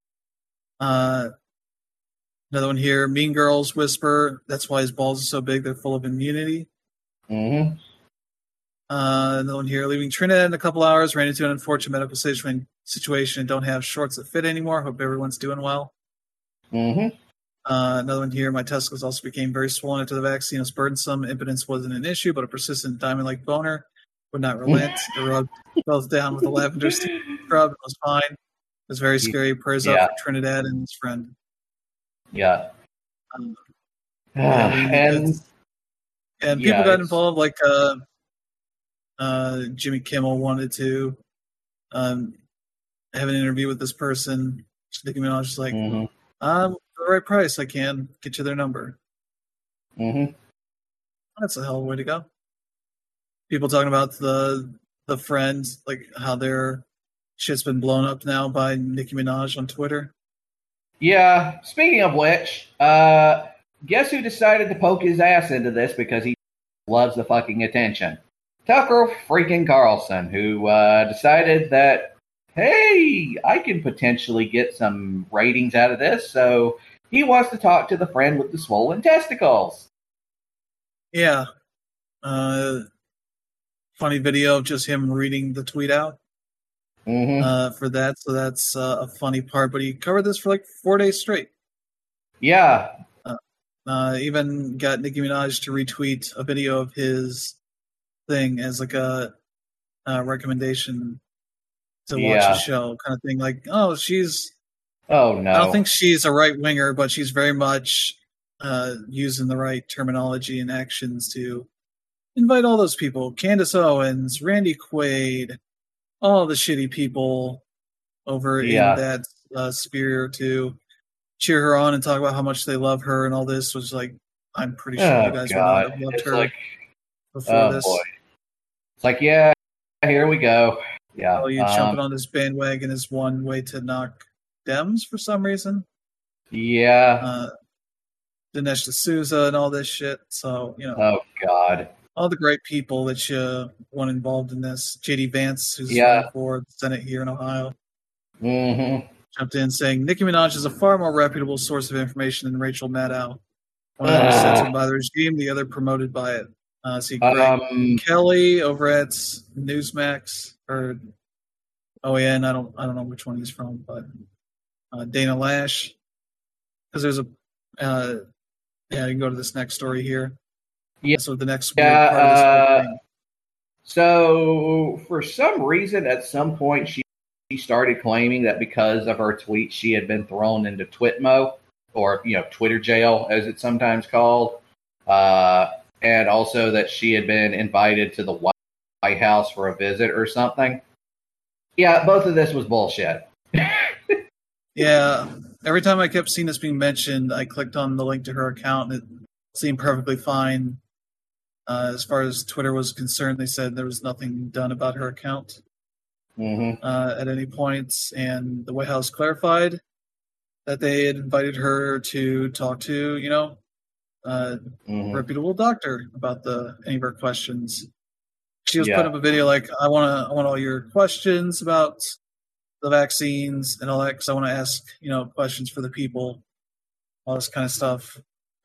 Another one here. Mean Girls whisper, that's why his balls are so big, they're full of immunity. Mm-hmm. Another one here. Leaving Trinidad in a couple hours. Ran into an unfortunate medical situation and don't have shorts that fit anymore. Hope everyone's doing well. Mm-hmm. Another one here. My testicles also became very swollen after the vaccine. It was burdensome. Impotence wasn't an issue, but a persistent diamond-like boner would not relent. It rubbed both down with a lavender scrub. It was fine. It was very scary. Prayers up for Trinidad and his friend. Yeah. And people got involved, like Jimmy Kimmel wanted to have an interview with this person. Nicki Minaj was like, for the right price, I can get you their number. Mm-hmm. That's a hell of a way to go. People talking about the friends, like how their shit's been blown up now by Nicki Minaj on Twitter. Yeah. Speaking of which, guess who decided to poke his ass into this because he loves the fucking attention? Tucker freaking Carlson, who decided that, hey, I can potentially get some ratings out of this, so he wants to talk to the friend with the swollen testicles. Yeah. Funny video of just him reading the tweet out for that. So that's a funny part. But he covered this for like 4 days straight. Yeah. Even got Nicki Minaj to retweet a video of his thing as like a recommendation to watch the show kind of thing. Like, oh no. I don't think she's a right winger, but she's very much using the right terminology and actions to invite all those people. Candace Owens, Randy Quaid, all the shitty people over in that sphere to cheer her on and talk about how much they love her and all this. Was like, I'm pretty sure you guys would not have loved her before this. Boy. It's like, yeah, here we go. Yeah. Oh, you jumping on this bandwagon is one way to knock Dems for some reason. Yeah. Dinesh D'Souza and all this shit. So, Oh, God. All the great people that you want involved in this. J.D. Vance, who's running for the Senate here in Ohio. Mm-hmm. Jumped in saying, Nicki Minaj is a far more reputable source of information than Rachel Maddow. One of them was censored by the regime, the other promoted by it. See Greg Kelly over at Newsmax, or OAN, I don't know which one he's from, but Dana Lash. Because there's you can go to this next story here. Yeah. So the next part of this so for some reason, at some point, she started claiming that because of her tweets, she had been thrown into Twitmo, or Twitter jail, as it's sometimes called, and also that she had been invited to the White House for a visit or something. Yeah, both of this was bullshit. Yeah, every time I kept seeing this being mentioned, I clicked on the link to her account, and it seemed perfectly fine. As far as Twitter was concerned, they said there was nothing done about her account at any point, and the White House clarified that they had invited her to talk to, reputable doctor about any of her questions. She was putting up a video like, I want all your questions about the vaccines and all that, because I want to ask, questions for the people, all this kind of stuff.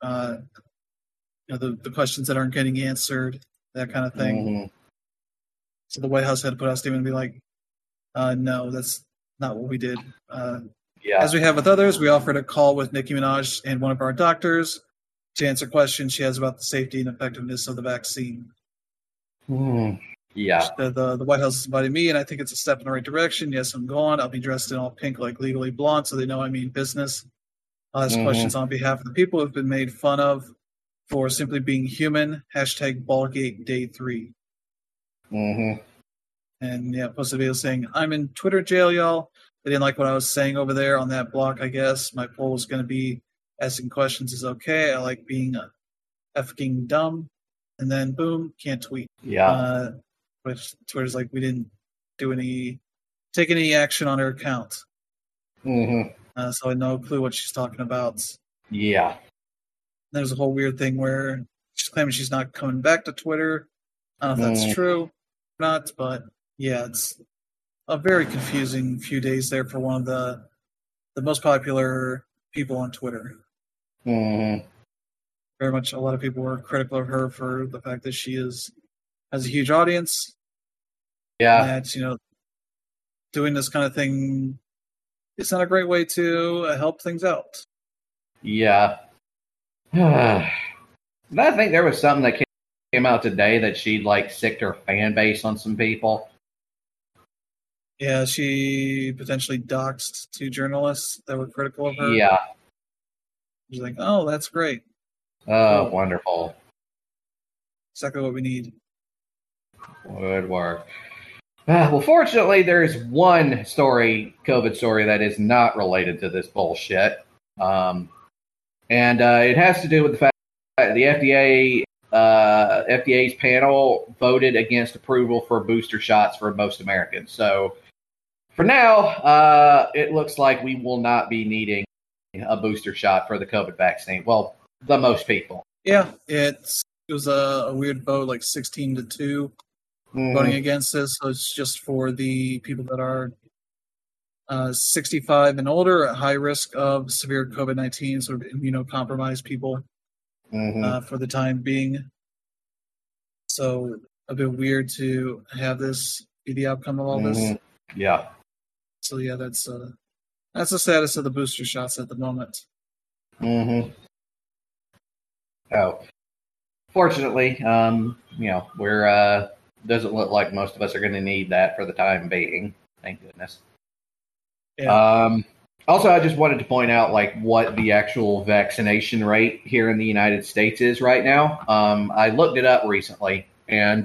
The questions that aren't getting answered, that kind of thing. So the White House had to put out a statement and be like, no, that's not what we did. As we have with others, we offered a call with Nicki Minaj and one of our doctors to answer questions she has about the safety and effectiveness of the vaccine. The White House invited me, and I think it's a step in the right direction. Yes, I'm going. I'll be dressed in all pink like Legally Blonde, so they know I mean business. I'll ask questions on behalf of the people who have been made fun of for simply being human. Hashtag Ballgate Day 3. And posted a video saying, I'm in Twitter jail, y'all. They didn't like what I was saying over there on that block, I guess. My poll was going to be asking questions is okay. I like being effing dumb. And then, boom, can't tweet. Which Twitter's like, we didn't take any action on her account. So I had no clue what she's talking about. There's a whole weird thing where she's claiming she's not coming back to Twitter. I don't know if that's true or not, but yeah, it's a very confusing few days there for one of the most popular people on Twitter. Very much, a lot of people were critical of her for the fact that she has a huge audience. That, doing this kind of thing, it's not a great way to help things out. I think there was something that came out today that she'd sicked her fan base on some people. Yeah, she potentially doxed 2 journalists that were critical of her. She's like, oh, that's great. Oh, wonderful. Exactly what we need. Good work. Well, fortunately, there's one COVID story, that is not related to this bullshit. And it has to do with the fact that the FDA's panel voted against approval for booster shots for most Americans. So for now, it looks like we will not be needing a booster shot for the COVID vaccine. Well, the most people. Yeah, it was a weird vote, like 16-2 voting against this. So it's just for the people that are 65 and older at high risk of severe COVID-19, sort of immunocompromised people for the time being. So a bit weird to have this be the outcome of all this. So yeah, that's the status of the booster shots at the moment. Oh, fortunately, we're doesn't look like most of us are going to need that for the time being. Thank goodness. Also, I just wanted to point out what the actual vaccination rate here in the United States is right now. I looked it up recently, and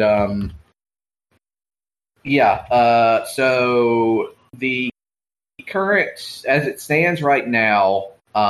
so the current, as it stands right now,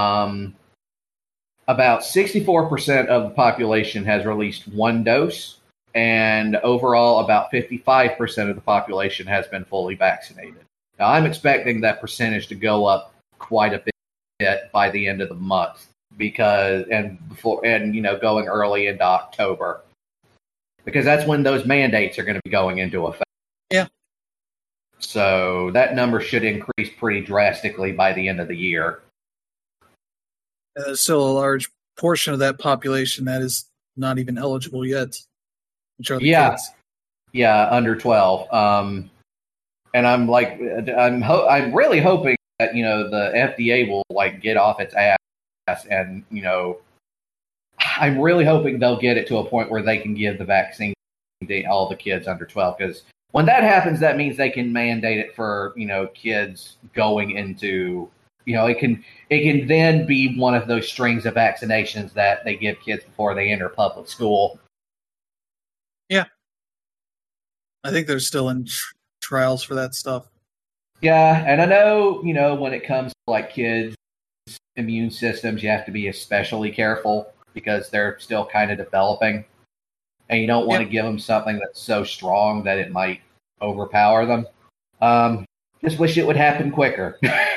about 64% of the population has released 1 dose, and overall about 55% of the population has been fully vaccinated. Now, I'm expecting that percentage to go up quite a bit by the end of the month, going early into October, because that's when those mandates are going to be going into effect. Yeah. So that number should increase pretty drastically by the end of the year. There's still a large portion of that population that is not even eligible yet. Which are the kids. Yeah, under 12. And I'm really hoping that the FDA will get off its ass, and I'm really hoping they'll get it to a point where they can give the vaccine to all the kids under 12, because when that happens, that means they can mandate it for, kids going into, it can then be one of those strings of vaccinations that they give kids before they enter public school. Yeah. I think they're still in trials for that stuff. Yeah, and I know, when it comes to like kids' immune systems, you have to be especially careful because they're still kind of developing. And you don't want to give them something that's so strong that it might overpower them. Just wish it would happen quicker.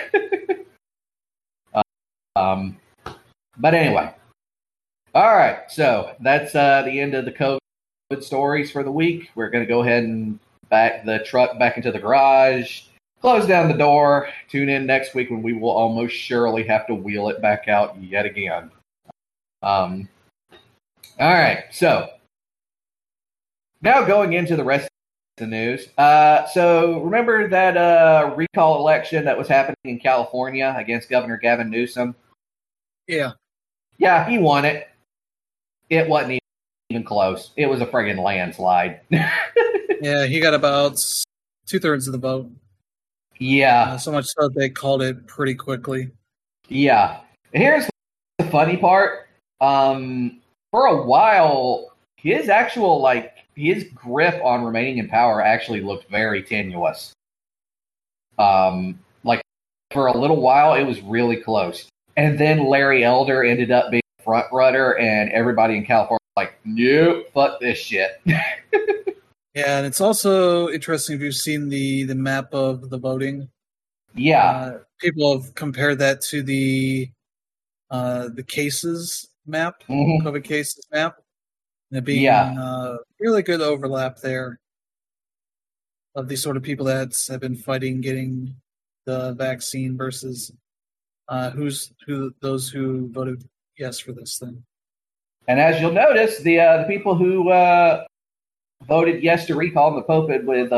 But anyway. All right, so that's the end of the COVID stories for the week. We're going to go ahead and back the truck back into the garage, close down the door, tune in next week when we will almost surely have to wheel it back out yet again. All right, so now going into the rest of the news. So remember that recall election that was happening in California against Governor Gavin Newsom? Yeah. Yeah, he won it. It wasn't even close. It was a friggin' landslide. Yeah, he got about 2/3 of the vote. Yeah. So much so they called it pretty quickly. Yeah. Here's the funny part. For a while, his grip on remaining in power actually looked very tenuous. For a little while, it was really close. And then Larry Elder ended up being front runner, and everybody in California was like, nope, fuck this shit. Yeah, and it's also interesting if you've seen the map of the voting. Yeah. People have compared that to the cases map, COVID cases map. And it being really good overlap there of these sort of people that have been fighting getting the vaccine versus those who voted yes for this thing. And as you'll notice, the people who voted yes to recall the Pope with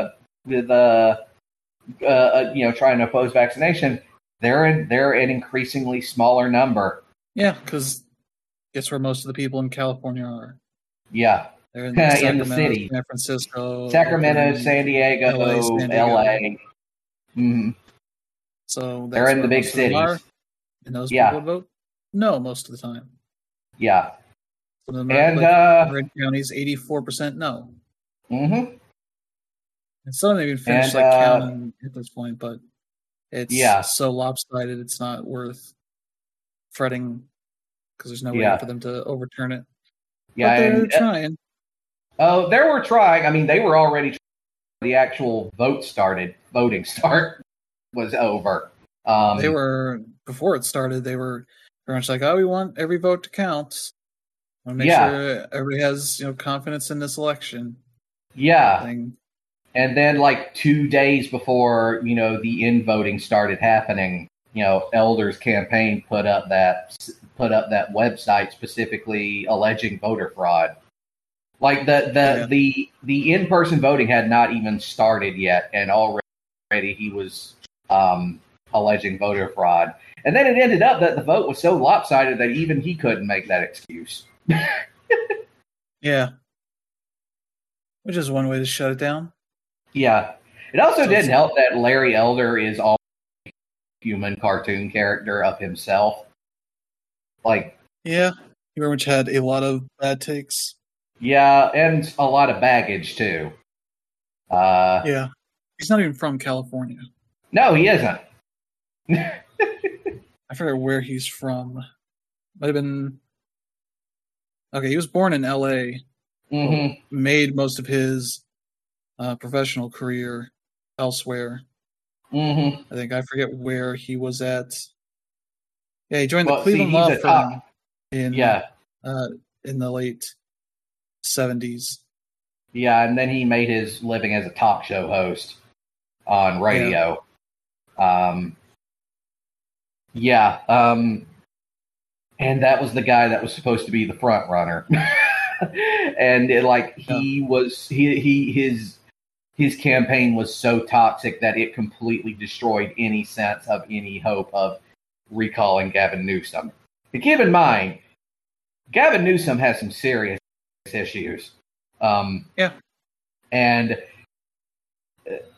trying to oppose vaccination, they're an increasingly smaller number. Yeah, because guess where most of the people in California are. Yeah, they're in the city, San Francisco, Sacramento, Oakland, San Diego, LA. Mm-hmm. So they're in the big cities. And those people vote no most of the time. Yeah. So Red County's 84% no. Mm-hmm. And some of them even finished counting at this point, but it's so lopsided it's not worth fretting because there's no way for them to overturn it. Yeah, but they're trying. Oh, they were trying. I mean, they were already trying. The actual voting start was over. They were, before it started, they were very much like, oh, we want every vote to count. I want to make sure everybody has confidence in this election. Yeah. And then 2 days before, the in-voting started happening, Elder's campaign put up that website specifically alleging voter fraud. The in-person voting had not even started yet, and already he was alleging voter fraud. And then it ended up that the vote was so lopsided that even he couldn't make that excuse. Yeah. Which is one way to shut it down. Yeah. It also didn't help that Larry Elder is all human cartoon character of himself. Yeah. He very much had a lot of bad takes. Yeah, and a lot of baggage, too. Yeah. He's not even from California. No, he isn't. I forget where he's from. Might have been... Okay, he was born in L.A. Mm-hmm. Made most of his professional career elsewhere. Mm-hmm. I think I forget where he was at. Yeah, he joined the Cleveland Law Firm in the late 70s. Yeah, and then he made his living as a talk show host on radio. And that was the guy that was supposed to be the front runner. And his campaign was so toxic that it completely destroyed any sense of any hope of recalling Gavin Newsom. But keep in mind, Gavin Newsom has some serious issues. And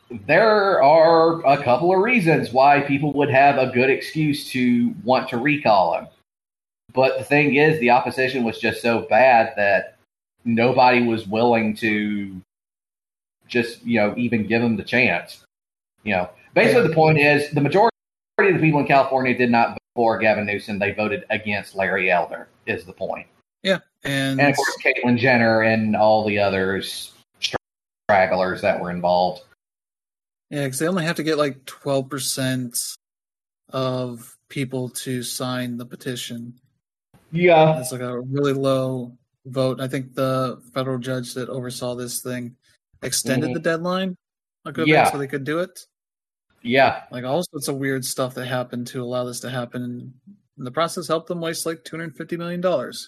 there are a couple of reasons why people would have a good excuse to want to recall him. But the thing is, the opposition was just so bad that nobody was willing to just, even give him the chance. Basically the point is the majority of the people in California did not vote for Gavin Newsom. They voted against Larry Elder, is the point. Yeah. And of course, Caitlyn Jenner and all the others, stragglers that were involved. Yeah, because they only have to get like 12% of people to sign the petition. Yeah. It's like a really low vote. I think the federal judge that oversaw this thing extended the deadline a good bit so they could do it. Yeah. Like all sorts of weird stuff that happened to allow this to happen. And the process helped them waste like $250 million.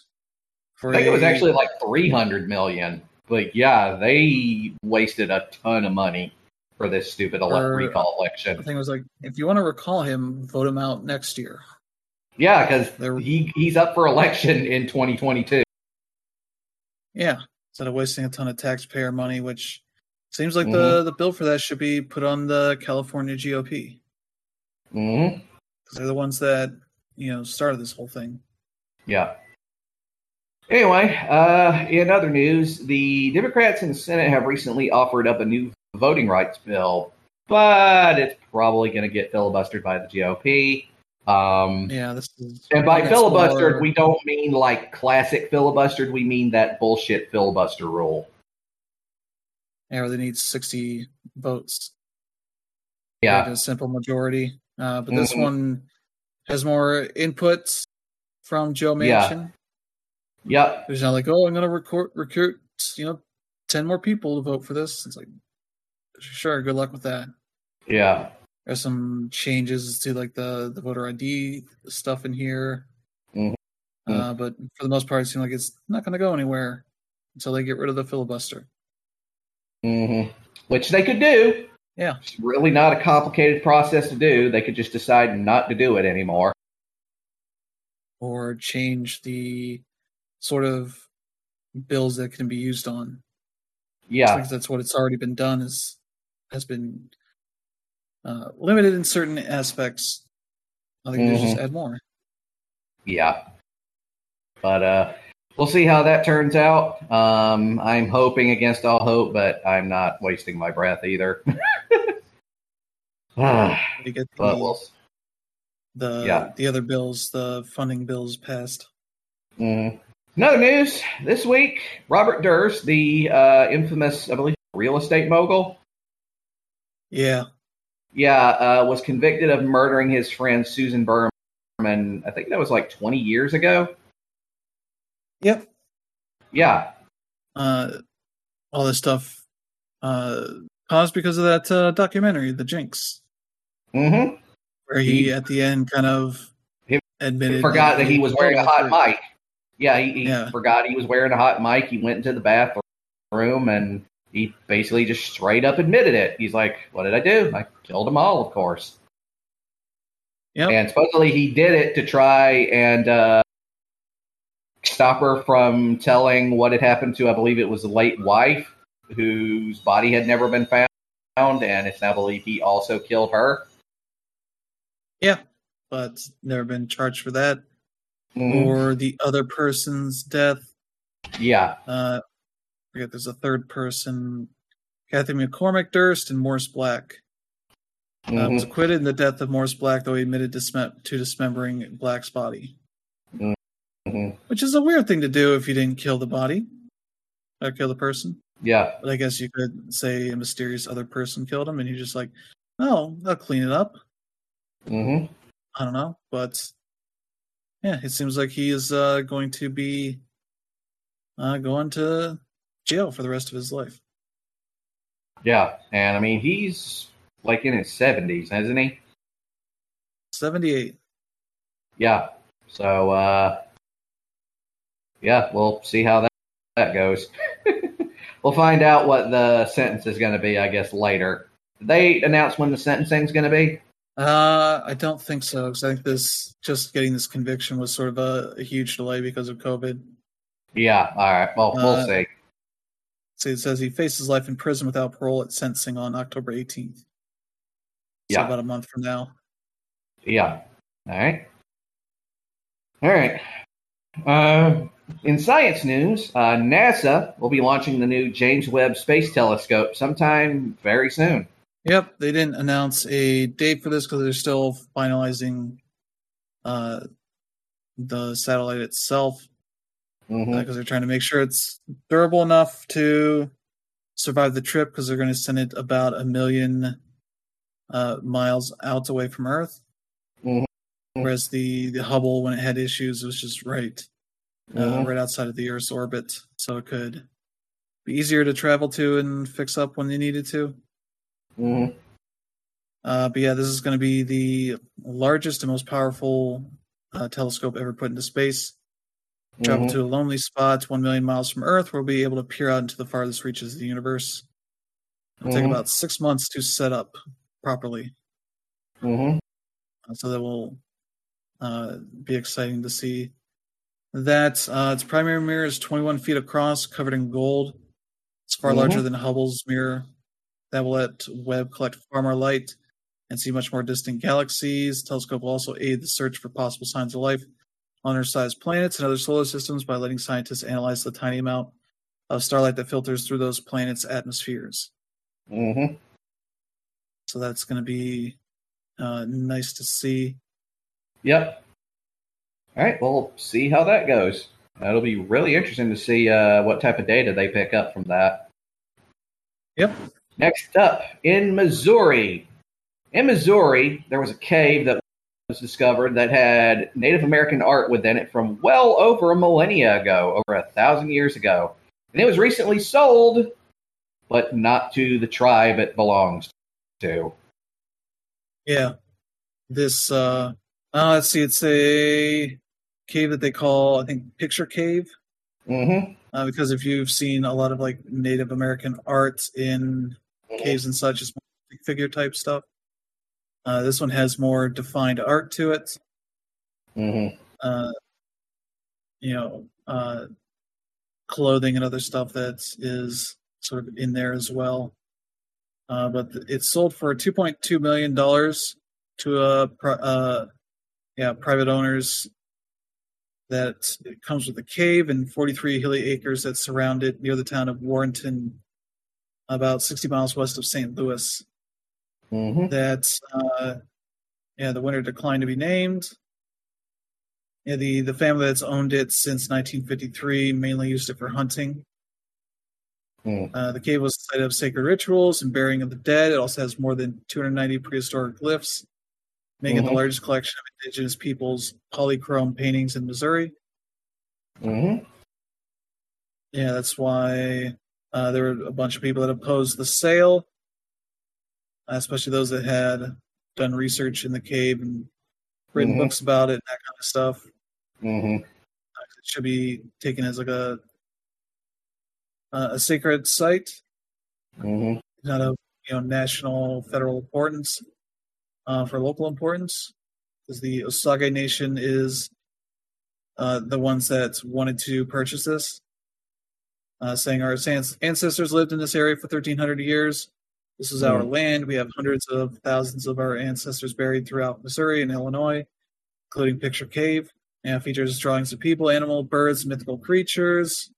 I think it was actually like $300 million. But yeah, they wasted a ton of money for this stupid recall election. I think it was like, if you want to recall him, vote him out next year. Yeah, because he's up for election in 2022. Yeah, instead of wasting a ton of taxpayer money, which seems like the bill for that should be put on the California GOP. Because they're the ones that, started this whole thing. Yeah. Anyway, in other news, the Democrats in the Senate have recently offered up a new voting rights bill, but it's probably going to get filibustered by the GOP. This is, and by filibustered, we don't mean like classic filibustered. We mean that bullshit filibuster rule. Yeah, where they need 60 votes. Yeah, like a simple majority. But this one has more inputs from Joe Manchin. Yeah. Who's now like, oh, I'm going to recruit 10 more people to vote for this. It's like, sure, good luck with that. Yeah. There's some changes to like the voter ID stuff in here. But for the most part, it seems like it's not going to go anywhere until they get rid of the filibuster. Which they could do. Yeah. It's really not a complicated process to do. They could just decide not to do it anymore. Or change the sort of bills that can be used on. Yeah. Because that's what it's already been done has been limited in certain aspects. I think they just add more. Yeah. But we'll see how that turns out. I'm hoping against all hope, but I'm not wasting my breath either. To get the other bills, the funding bills passed. Another news this week, Robert Durst, the infamous, I believe, real estate mogul. Yeah, was convicted of murdering his friend Susan Berman. I think that was like 20 years ago. Yep. Yeah. All this stuff caused because of that documentary, The Jinx. Where he at the end kind of admitted he forgot that he was wearing a hot mic. Yeah, he forgot he was wearing a hot mic. He went into the bathroom and he basically just straight up admitted it. He's like, what did I do? I killed them all, of course. Yep. And supposedly he did it to try and stop her from telling what had happened to, I believe it was the late wife, whose body had never been found, and it's now believed he also killed her. Yeah, but never been charged for that. Or the other person's death. Yeah. I forget there's a third person, Kathy McCormick Durst and Morris Black. Was acquitted in the death of Morris Black, though he admitted to dismembering Black's body. Which is a weird thing to do if you didn't kill the body. Or kill the person. Yeah. But I guess you could say a mysterious other person killed him, and you're just like, oh, I'll clean it up. I don't know, but yeah, it seems like he is going to be going to jail for the rest of his life. Yeah, and I mean, he's like in his 70s, isn't he? 78. Yeah, so we'll see how that goes. We'll find out what the sentence is going to be, I guess, later. Did they announce when the sentencing's going to be? I don't think so, because I think getting this conviction was sort of a huge delay because of COVID. Yeah, all right. Well, we'll see. So it says he faces life in prison without parole at sentencing on October 18th. So Yeah. about a month from now. Yeah. All right. In science news, NASA will be launching the new James Webb Space Telescope sometime very soon. Yep, they didn't announce a date for this because they're still finalizing the satellite itself, because they're trying to make sure it's durable enough to survive the trip, because they're going to send it about 1 million miles out away from Earth. Whereas the Hubble, when it had issues, it was just right outside of the Earth's orbit, so it could be easier to travel to and fix up when they needed to. But yeah, this is going to be the largest and most powerful telescope ever put into space. Travel to a lonely spot 1 million miles from Earth, where we'll be able to peer out into the farthest reaches of the universe. It'll take about 6 months to set up properly. So that will be exciting to see. That its primary mirror is 21 feet across, covered in gold. It's far larger than Hubble's mirror. That will let Webb collect far more light and see much more distant galaxies. The telescope will also aid the search for possible signs of life on Earth-sized planets and other solar systems by letting scientists analyze the tiny amount of starlight that filters through those planets' atmospheres. So that's going to be nice to see. Yep. All right, we'll see how that goes. It'll be really interesting to see what type of data they pick up from that. Yep. Next up, in Missouri. In Missouri, there was a cave that was discovered that had Native American art within it from well over a millennia ago, over 1,000 years ago. And it was recently sold, but not to the tribe it belongs to. Yeah. This, let's see, it's a cave that they call, I think, Picture Cave. Because if you've seen a lot of like Native American art in caves and such, it's more figure type stuff. This one has more defined art to it. Clothing and other stuff that is sort of in there as well. But it's sold for $2.2 million to private owners. That it comes with a cave and 43 hilly acres that surround it near the town of Warrenton, about 60 miles west of St. Louis. The winner declined to be named. Yeah, the family that's owned it since 1953 mainly used it for hunting. The cave was the site of sacred rituals and burying of the dead. It also has more than 290 prehistoric glyphs, making it the largest collection of indigenous peoples' polychrome paintings in Missouri. Yeah, that's why there were a bunch of people that opposed the sale, especially those that had done research in the cave and written books about it and that kind of stuff. It should be taken as like a sacred site, not of national, federal importance. For local importance, because the Osage Nation is the ones that wanted to purchase this, saying our ancestors lived in this area for 1,300 years. This is our land. We have hundreds of thousands of our ancestors buried throughout Missouri and Illinois, including Picture Cave, and features drawings of people, animal, birds, mythical creatures.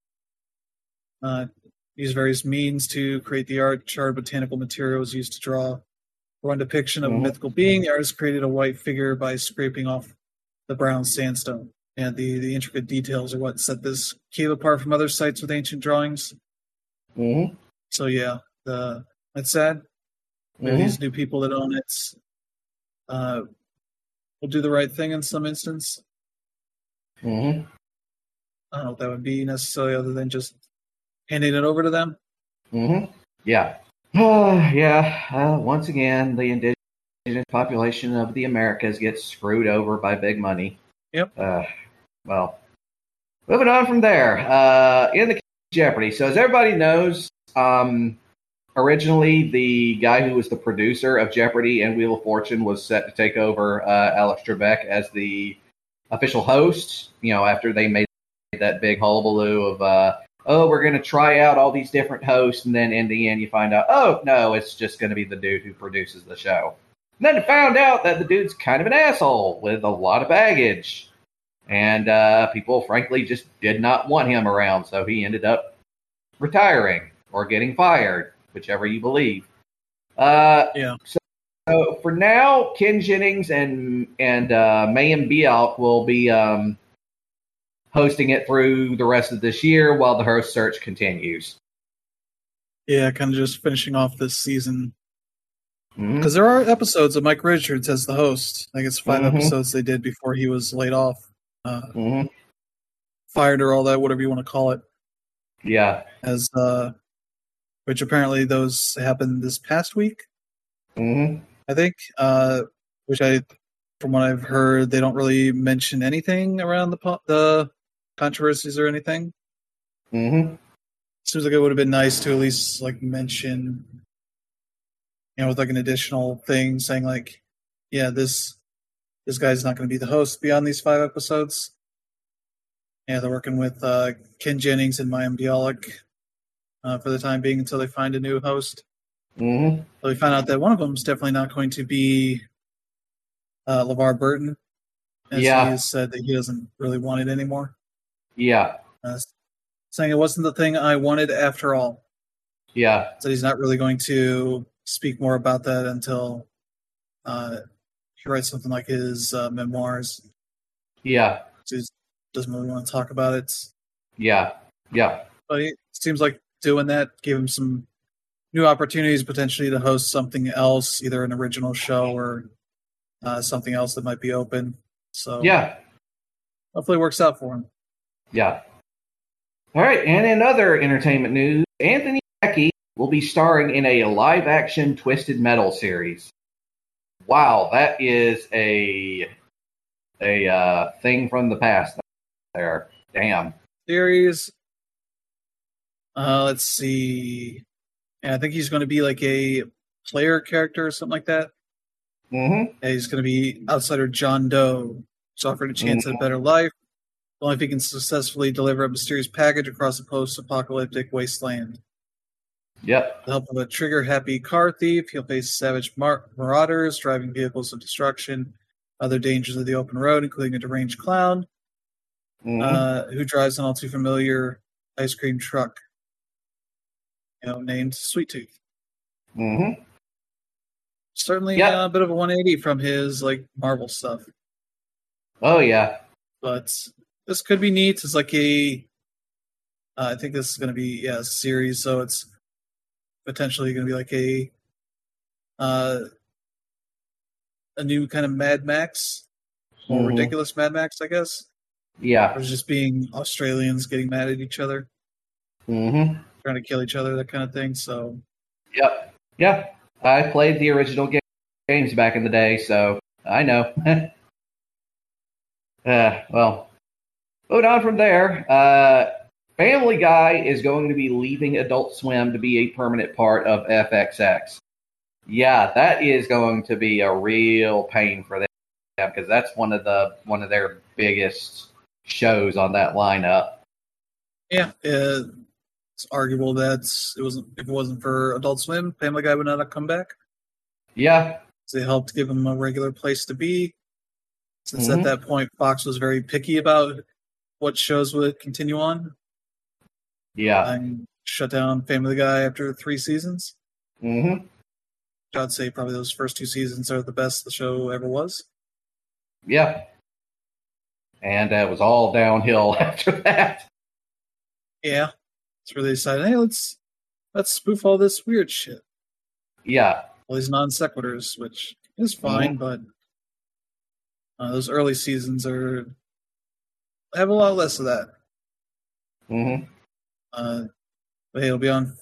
Use various means to create the art. Charred botanical materials used to draw one depiction of a mythical being. The artist created a white figure by scraping off the brown sandstone. And the intricate details are what set this cave apart from other sites with ancient drawings. So yeah, that's sad. Maybe these new people that own it will do the right thing in some instance. I don't know if that would be necessarily other than just handing it over to them. Yeah. Once again, the indigenous population of the Americas gets screwed over by big money. Yep. Well, moving on from there, in the Jeopardy. So as everybody knows, originally the guy who was the producer of Jeopardy and Wheel of Fortune was set to take over Alex Trebek as the official host, after they made that big hullabaloo of oh, we're going to try out all these different hosts, and then in the end you find out, oh, no, it's just going to be the dude who produces the show. And then found out that the dude's kind of an asshole with a lot of baggage. And people, frankly, just did not want him around, so he ended up retiring or getting fired, whichever you believe. So for now, Ken Jennings and Mayim Bialik will be hosting it through the rest of this year while the host search continues. Yeah, kind of just finishing off this season. Because there are episodes of Mike Richards as the host. I think it's 5 episodes they did before he was laid off. Fired or all that, whatever you want to call it. Yeah. As which apparently those happened this past week. I think. Which from what I've heard, they don't really mention anything around the controversies or anything. Seems like it would have been nice to at least like mention, with like an additional thing saying like, yeah, this guy's not going to be the host beyond these 5 episodes. Yeah, they're working with Ken Jennings and Mayim Bialik for the time being until they find a new host. So we found out that one of them is definitely not going to be LeVar Burton, as he has said that he doesn't really want it anymore. Yeah. Saying it wasn't the thing I wanted after all. Yeah. So he's not really going to speak more about that until he writes something like his memoirs. Yeah. So he doesn't really want to talk about it. Yeah. But it seems like doing that gave him some new opportunities potentially to host something else, either an original show or something else that might be open. So hopefully it works out for him. Yeah. All right, and in other entertainment news, Anthony Mackie will be starring in a live-action Twisted Metal series. Wow, that is a thing from the past there. Damn. Series. Let's see. Yeah, I think he's going to be like a player character or something like that. Yeah, he's going to be outsider John Doe. He's offered a chance at a better life, only if he can successfully deliver a mysterious package across a post-apocalyptic wasteland. Yep. With the help of a trigger-happy car thief, he'll face savage marauders, driving vehicles of destruction, other dangers of the open road, including a deranged clown who drives an all-too-familiar ice cream truck, named Sweet Tooth. Certainly a bit of a 180 from his Marvel stuff. Oh, yeah. But this could be neat. It's like I think this is going to be a series, so it's potentially going to be like a new kind of Mad Max, more ridiculous Mad Max, I guess. Yeah. Or just being Australians getting mad at each other. Trying to kill each other, that kind of thing. So. Yep. Yeah. I played the original games back in the day, so I know. Well, moving on from there. Family Guy is going to be leaving Adult Swim to be a permanent part of FXX. Yeah, that is going to be a real pain for them because that's one of their biggest shows on that lineup. Yeah, it's arguable that if it wasn't for Adult Swim, Family Guy would not have come back. Yeah, they helped give them a regular place to be. Since at that point, Fox was very picky about what shows would continue on. Yeah. And shut down Family Guy after 3 seasons. I'd say probably those first 2 seasons are the best the show ever was. Yeah. And it was all downhill after that. Yeah. It's where they decided, hey, let's spoof all this weird shit. Yeah. All these non sequiturs, which is fine, but those early seasons have a lot less of that. But it'll be on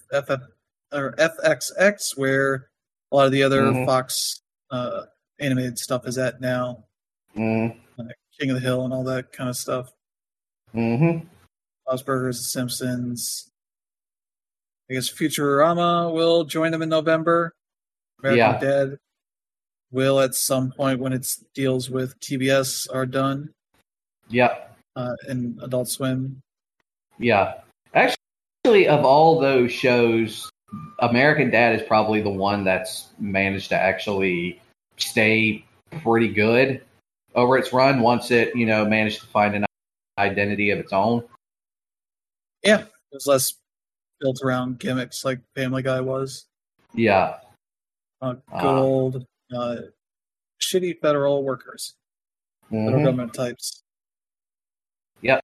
FXX, where a lot of the other Fox animated stuff is at now. King of the Hill and all that kind of stuff. Bob's Burgers, The Simpsons. I guess Futurama will join them in November. American Dad will at some point when its deals with TBS are done. And Adult Swim. Yeah. Actually, actually, of all those shows, American Dad is probably the one that's managed to actually stay pretty good over its run once it, managed to find an identity of its own. Yeah, it was less built around gimmicks like Family Guy was. Yeah. Good old shitty federal workers, federal government types. Yep.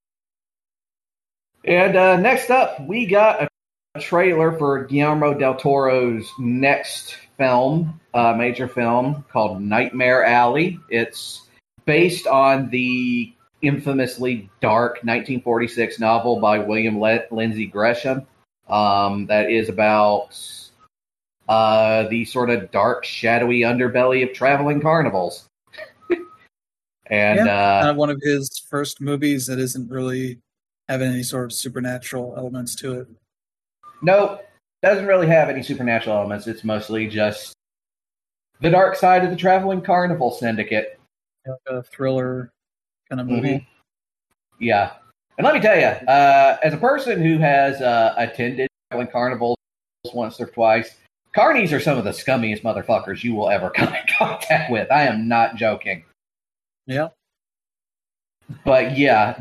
And next up, we got a trailer for Guillermo del Toro's next film, major film called Nightmare Alley. It's based on the infamously dark 1946 novel by William Lindsay Gresham that is about the sort of dark, shadowy underbelly of traveling carnivals. And kind of one of his first movies that isn't really having any sort of supernatural elements to it. Nope, doesn't really have any supernatural elements. It's mostly just the dark side of the traveling carnival syndicate. Like a thriller kind of movie. Mm-hmm. Yeah. And let me tell you, as a person who has attended traveling carnivals once or twice, carnies are some of the scummiest motherfuckers you will ever come in contact with. I am not joking. Yeah. But yeah,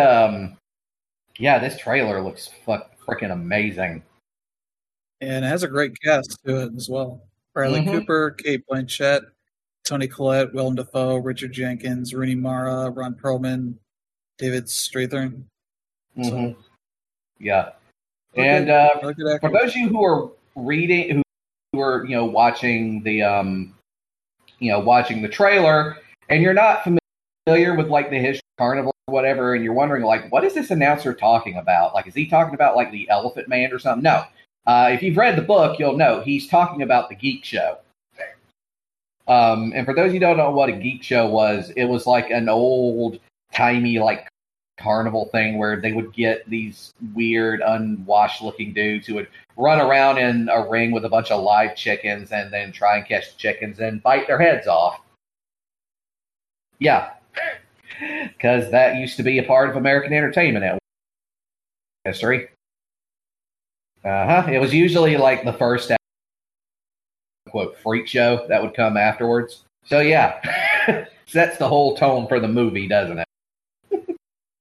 this trailer looks freaking amazing. And it has a great cast to it as well. Bradley Cooper, Cate Blanchett, Toni Collette, Willem Dafoe, Richard Jenkins, Rooney Mara, Ron Perlman, David Strathairn. So, yeah. And for those of you who are reading, who are watching the watching the trailer, and you're not familiar with like the history of carnival or whatever, and you're wondering like, what is this announcer talking about? Like, is he talking about like the Elephant Man or something? No. If you've read the book, you'll know he's talking about the Geek Show. And for those of you who don't know what a Geek Show was, it was like an old timey like carnival thing where they would get these weird unwashed looking dudes who would run around in a ring with a bunch of live chickens and then try and catch the chickens and bite their heads off. Yeah, because that used to be a part of American entertainment history. It was usually like the first quote freak show that would come afterwards. So yeah, sets the whole tone for the movie, doesn't it?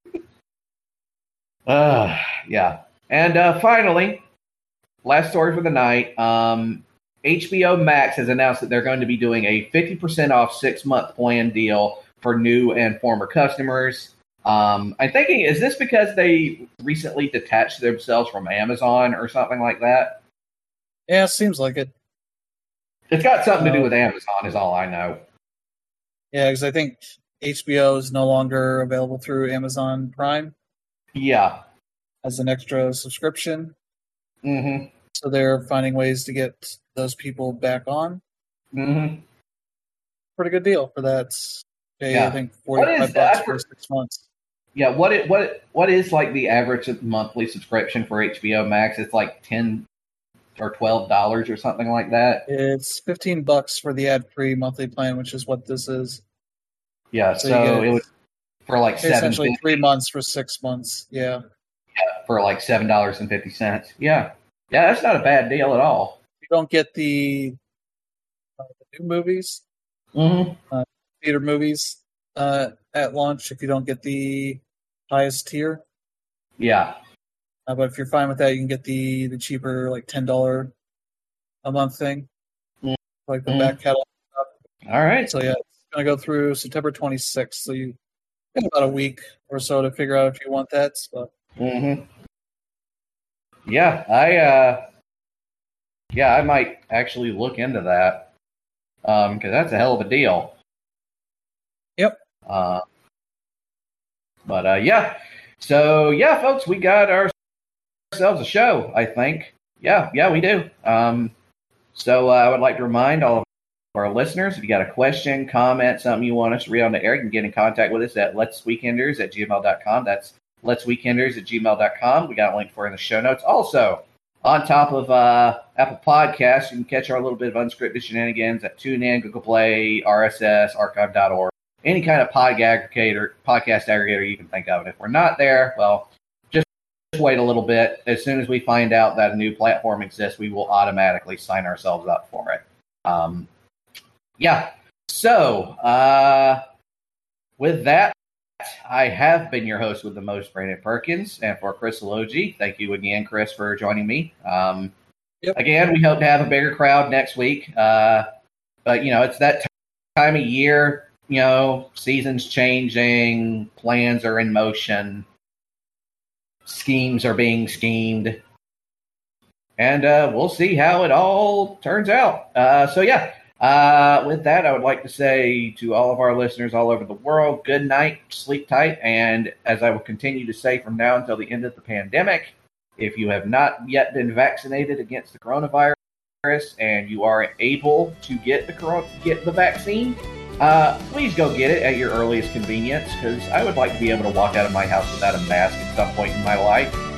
Yeah. And finally, last story for the night. HBO Max has announced that they're going to be doing a 50% off 6-month plan deal for new and former customers. I'm thinking, is this because they recently detached themselves from Amazon or something like that? Yeah, it seems like it. It's got something to do with Amazon, is all I know. Yeah, because I think HBO is no longer available through Amazon Prime. Yeah. As an extra subscription. Mm-hmm. So they're finding ways to get those people back on. Mm-hmm. Pretty good deal for that. Yeah. I think $45 for 6 months. Yeah, what is like the average monthly subscription for HBO Max? It's like $10 or $12 or something like that. It's $15 for the ad-free monthly plan, which is what this is. Yeah, so it was for like essentially 3 months for 6 months. Yeah, for like $7.50. Yeah, that's not a bad deal at all. You don't get the new movies, theater movies at launch if you don't get the highest tier. Yeah. But if you're fine with that, you can get the cheaper, like $10 a month thing, like the back catalog stuff. All right. So yeah, it's going to go through September 26th. So you have about a week or so to figure out if you want that stuff. Yeah, I might actually look into that because that's a hell of a deal. Yep. Yeah. So yeah, folks, we got ourselves a show, I think. Yeah, we do. So I would like to remind all of our listeners, if you got a question, comment, something you want us to read on the air, you can get in contact with us at letsweekenders@gmail.com. That's letsweekenders@gmail.com. We got a link for it in the show notes. Also, on top of Apple Podcasts, you can catch our little bit of unscripted shenanigans at TuneIn, Google Play, RSS, Archive.org, any kind of podcast aggregator you can think of. And if we're not there, well, wait a little bit. As soon as we find out that a new platform exists, we will automatically sign ourselves up for it. Yeah. So, with that, I have been your host with the most, Brandon Perkins, and for Chris Elogi, thank you again, Chris, for joining me. Again, we hope to have a bigger crowd next week. But, it's that time of year, season's changing, plans are in motion, schemes are being schemed, and we'll see how it all turns out. With that, I would like to say to all of our listeners all over the world, good night, sleep tight, and as I will continue to say from now until the end of the pandemic, if you have not yet been vaccinated against the coronavirus and you are able to get the vaccine, please go get it at your earliest convenience, because I would like to be able to walk out of my house without a mask at some point in my life.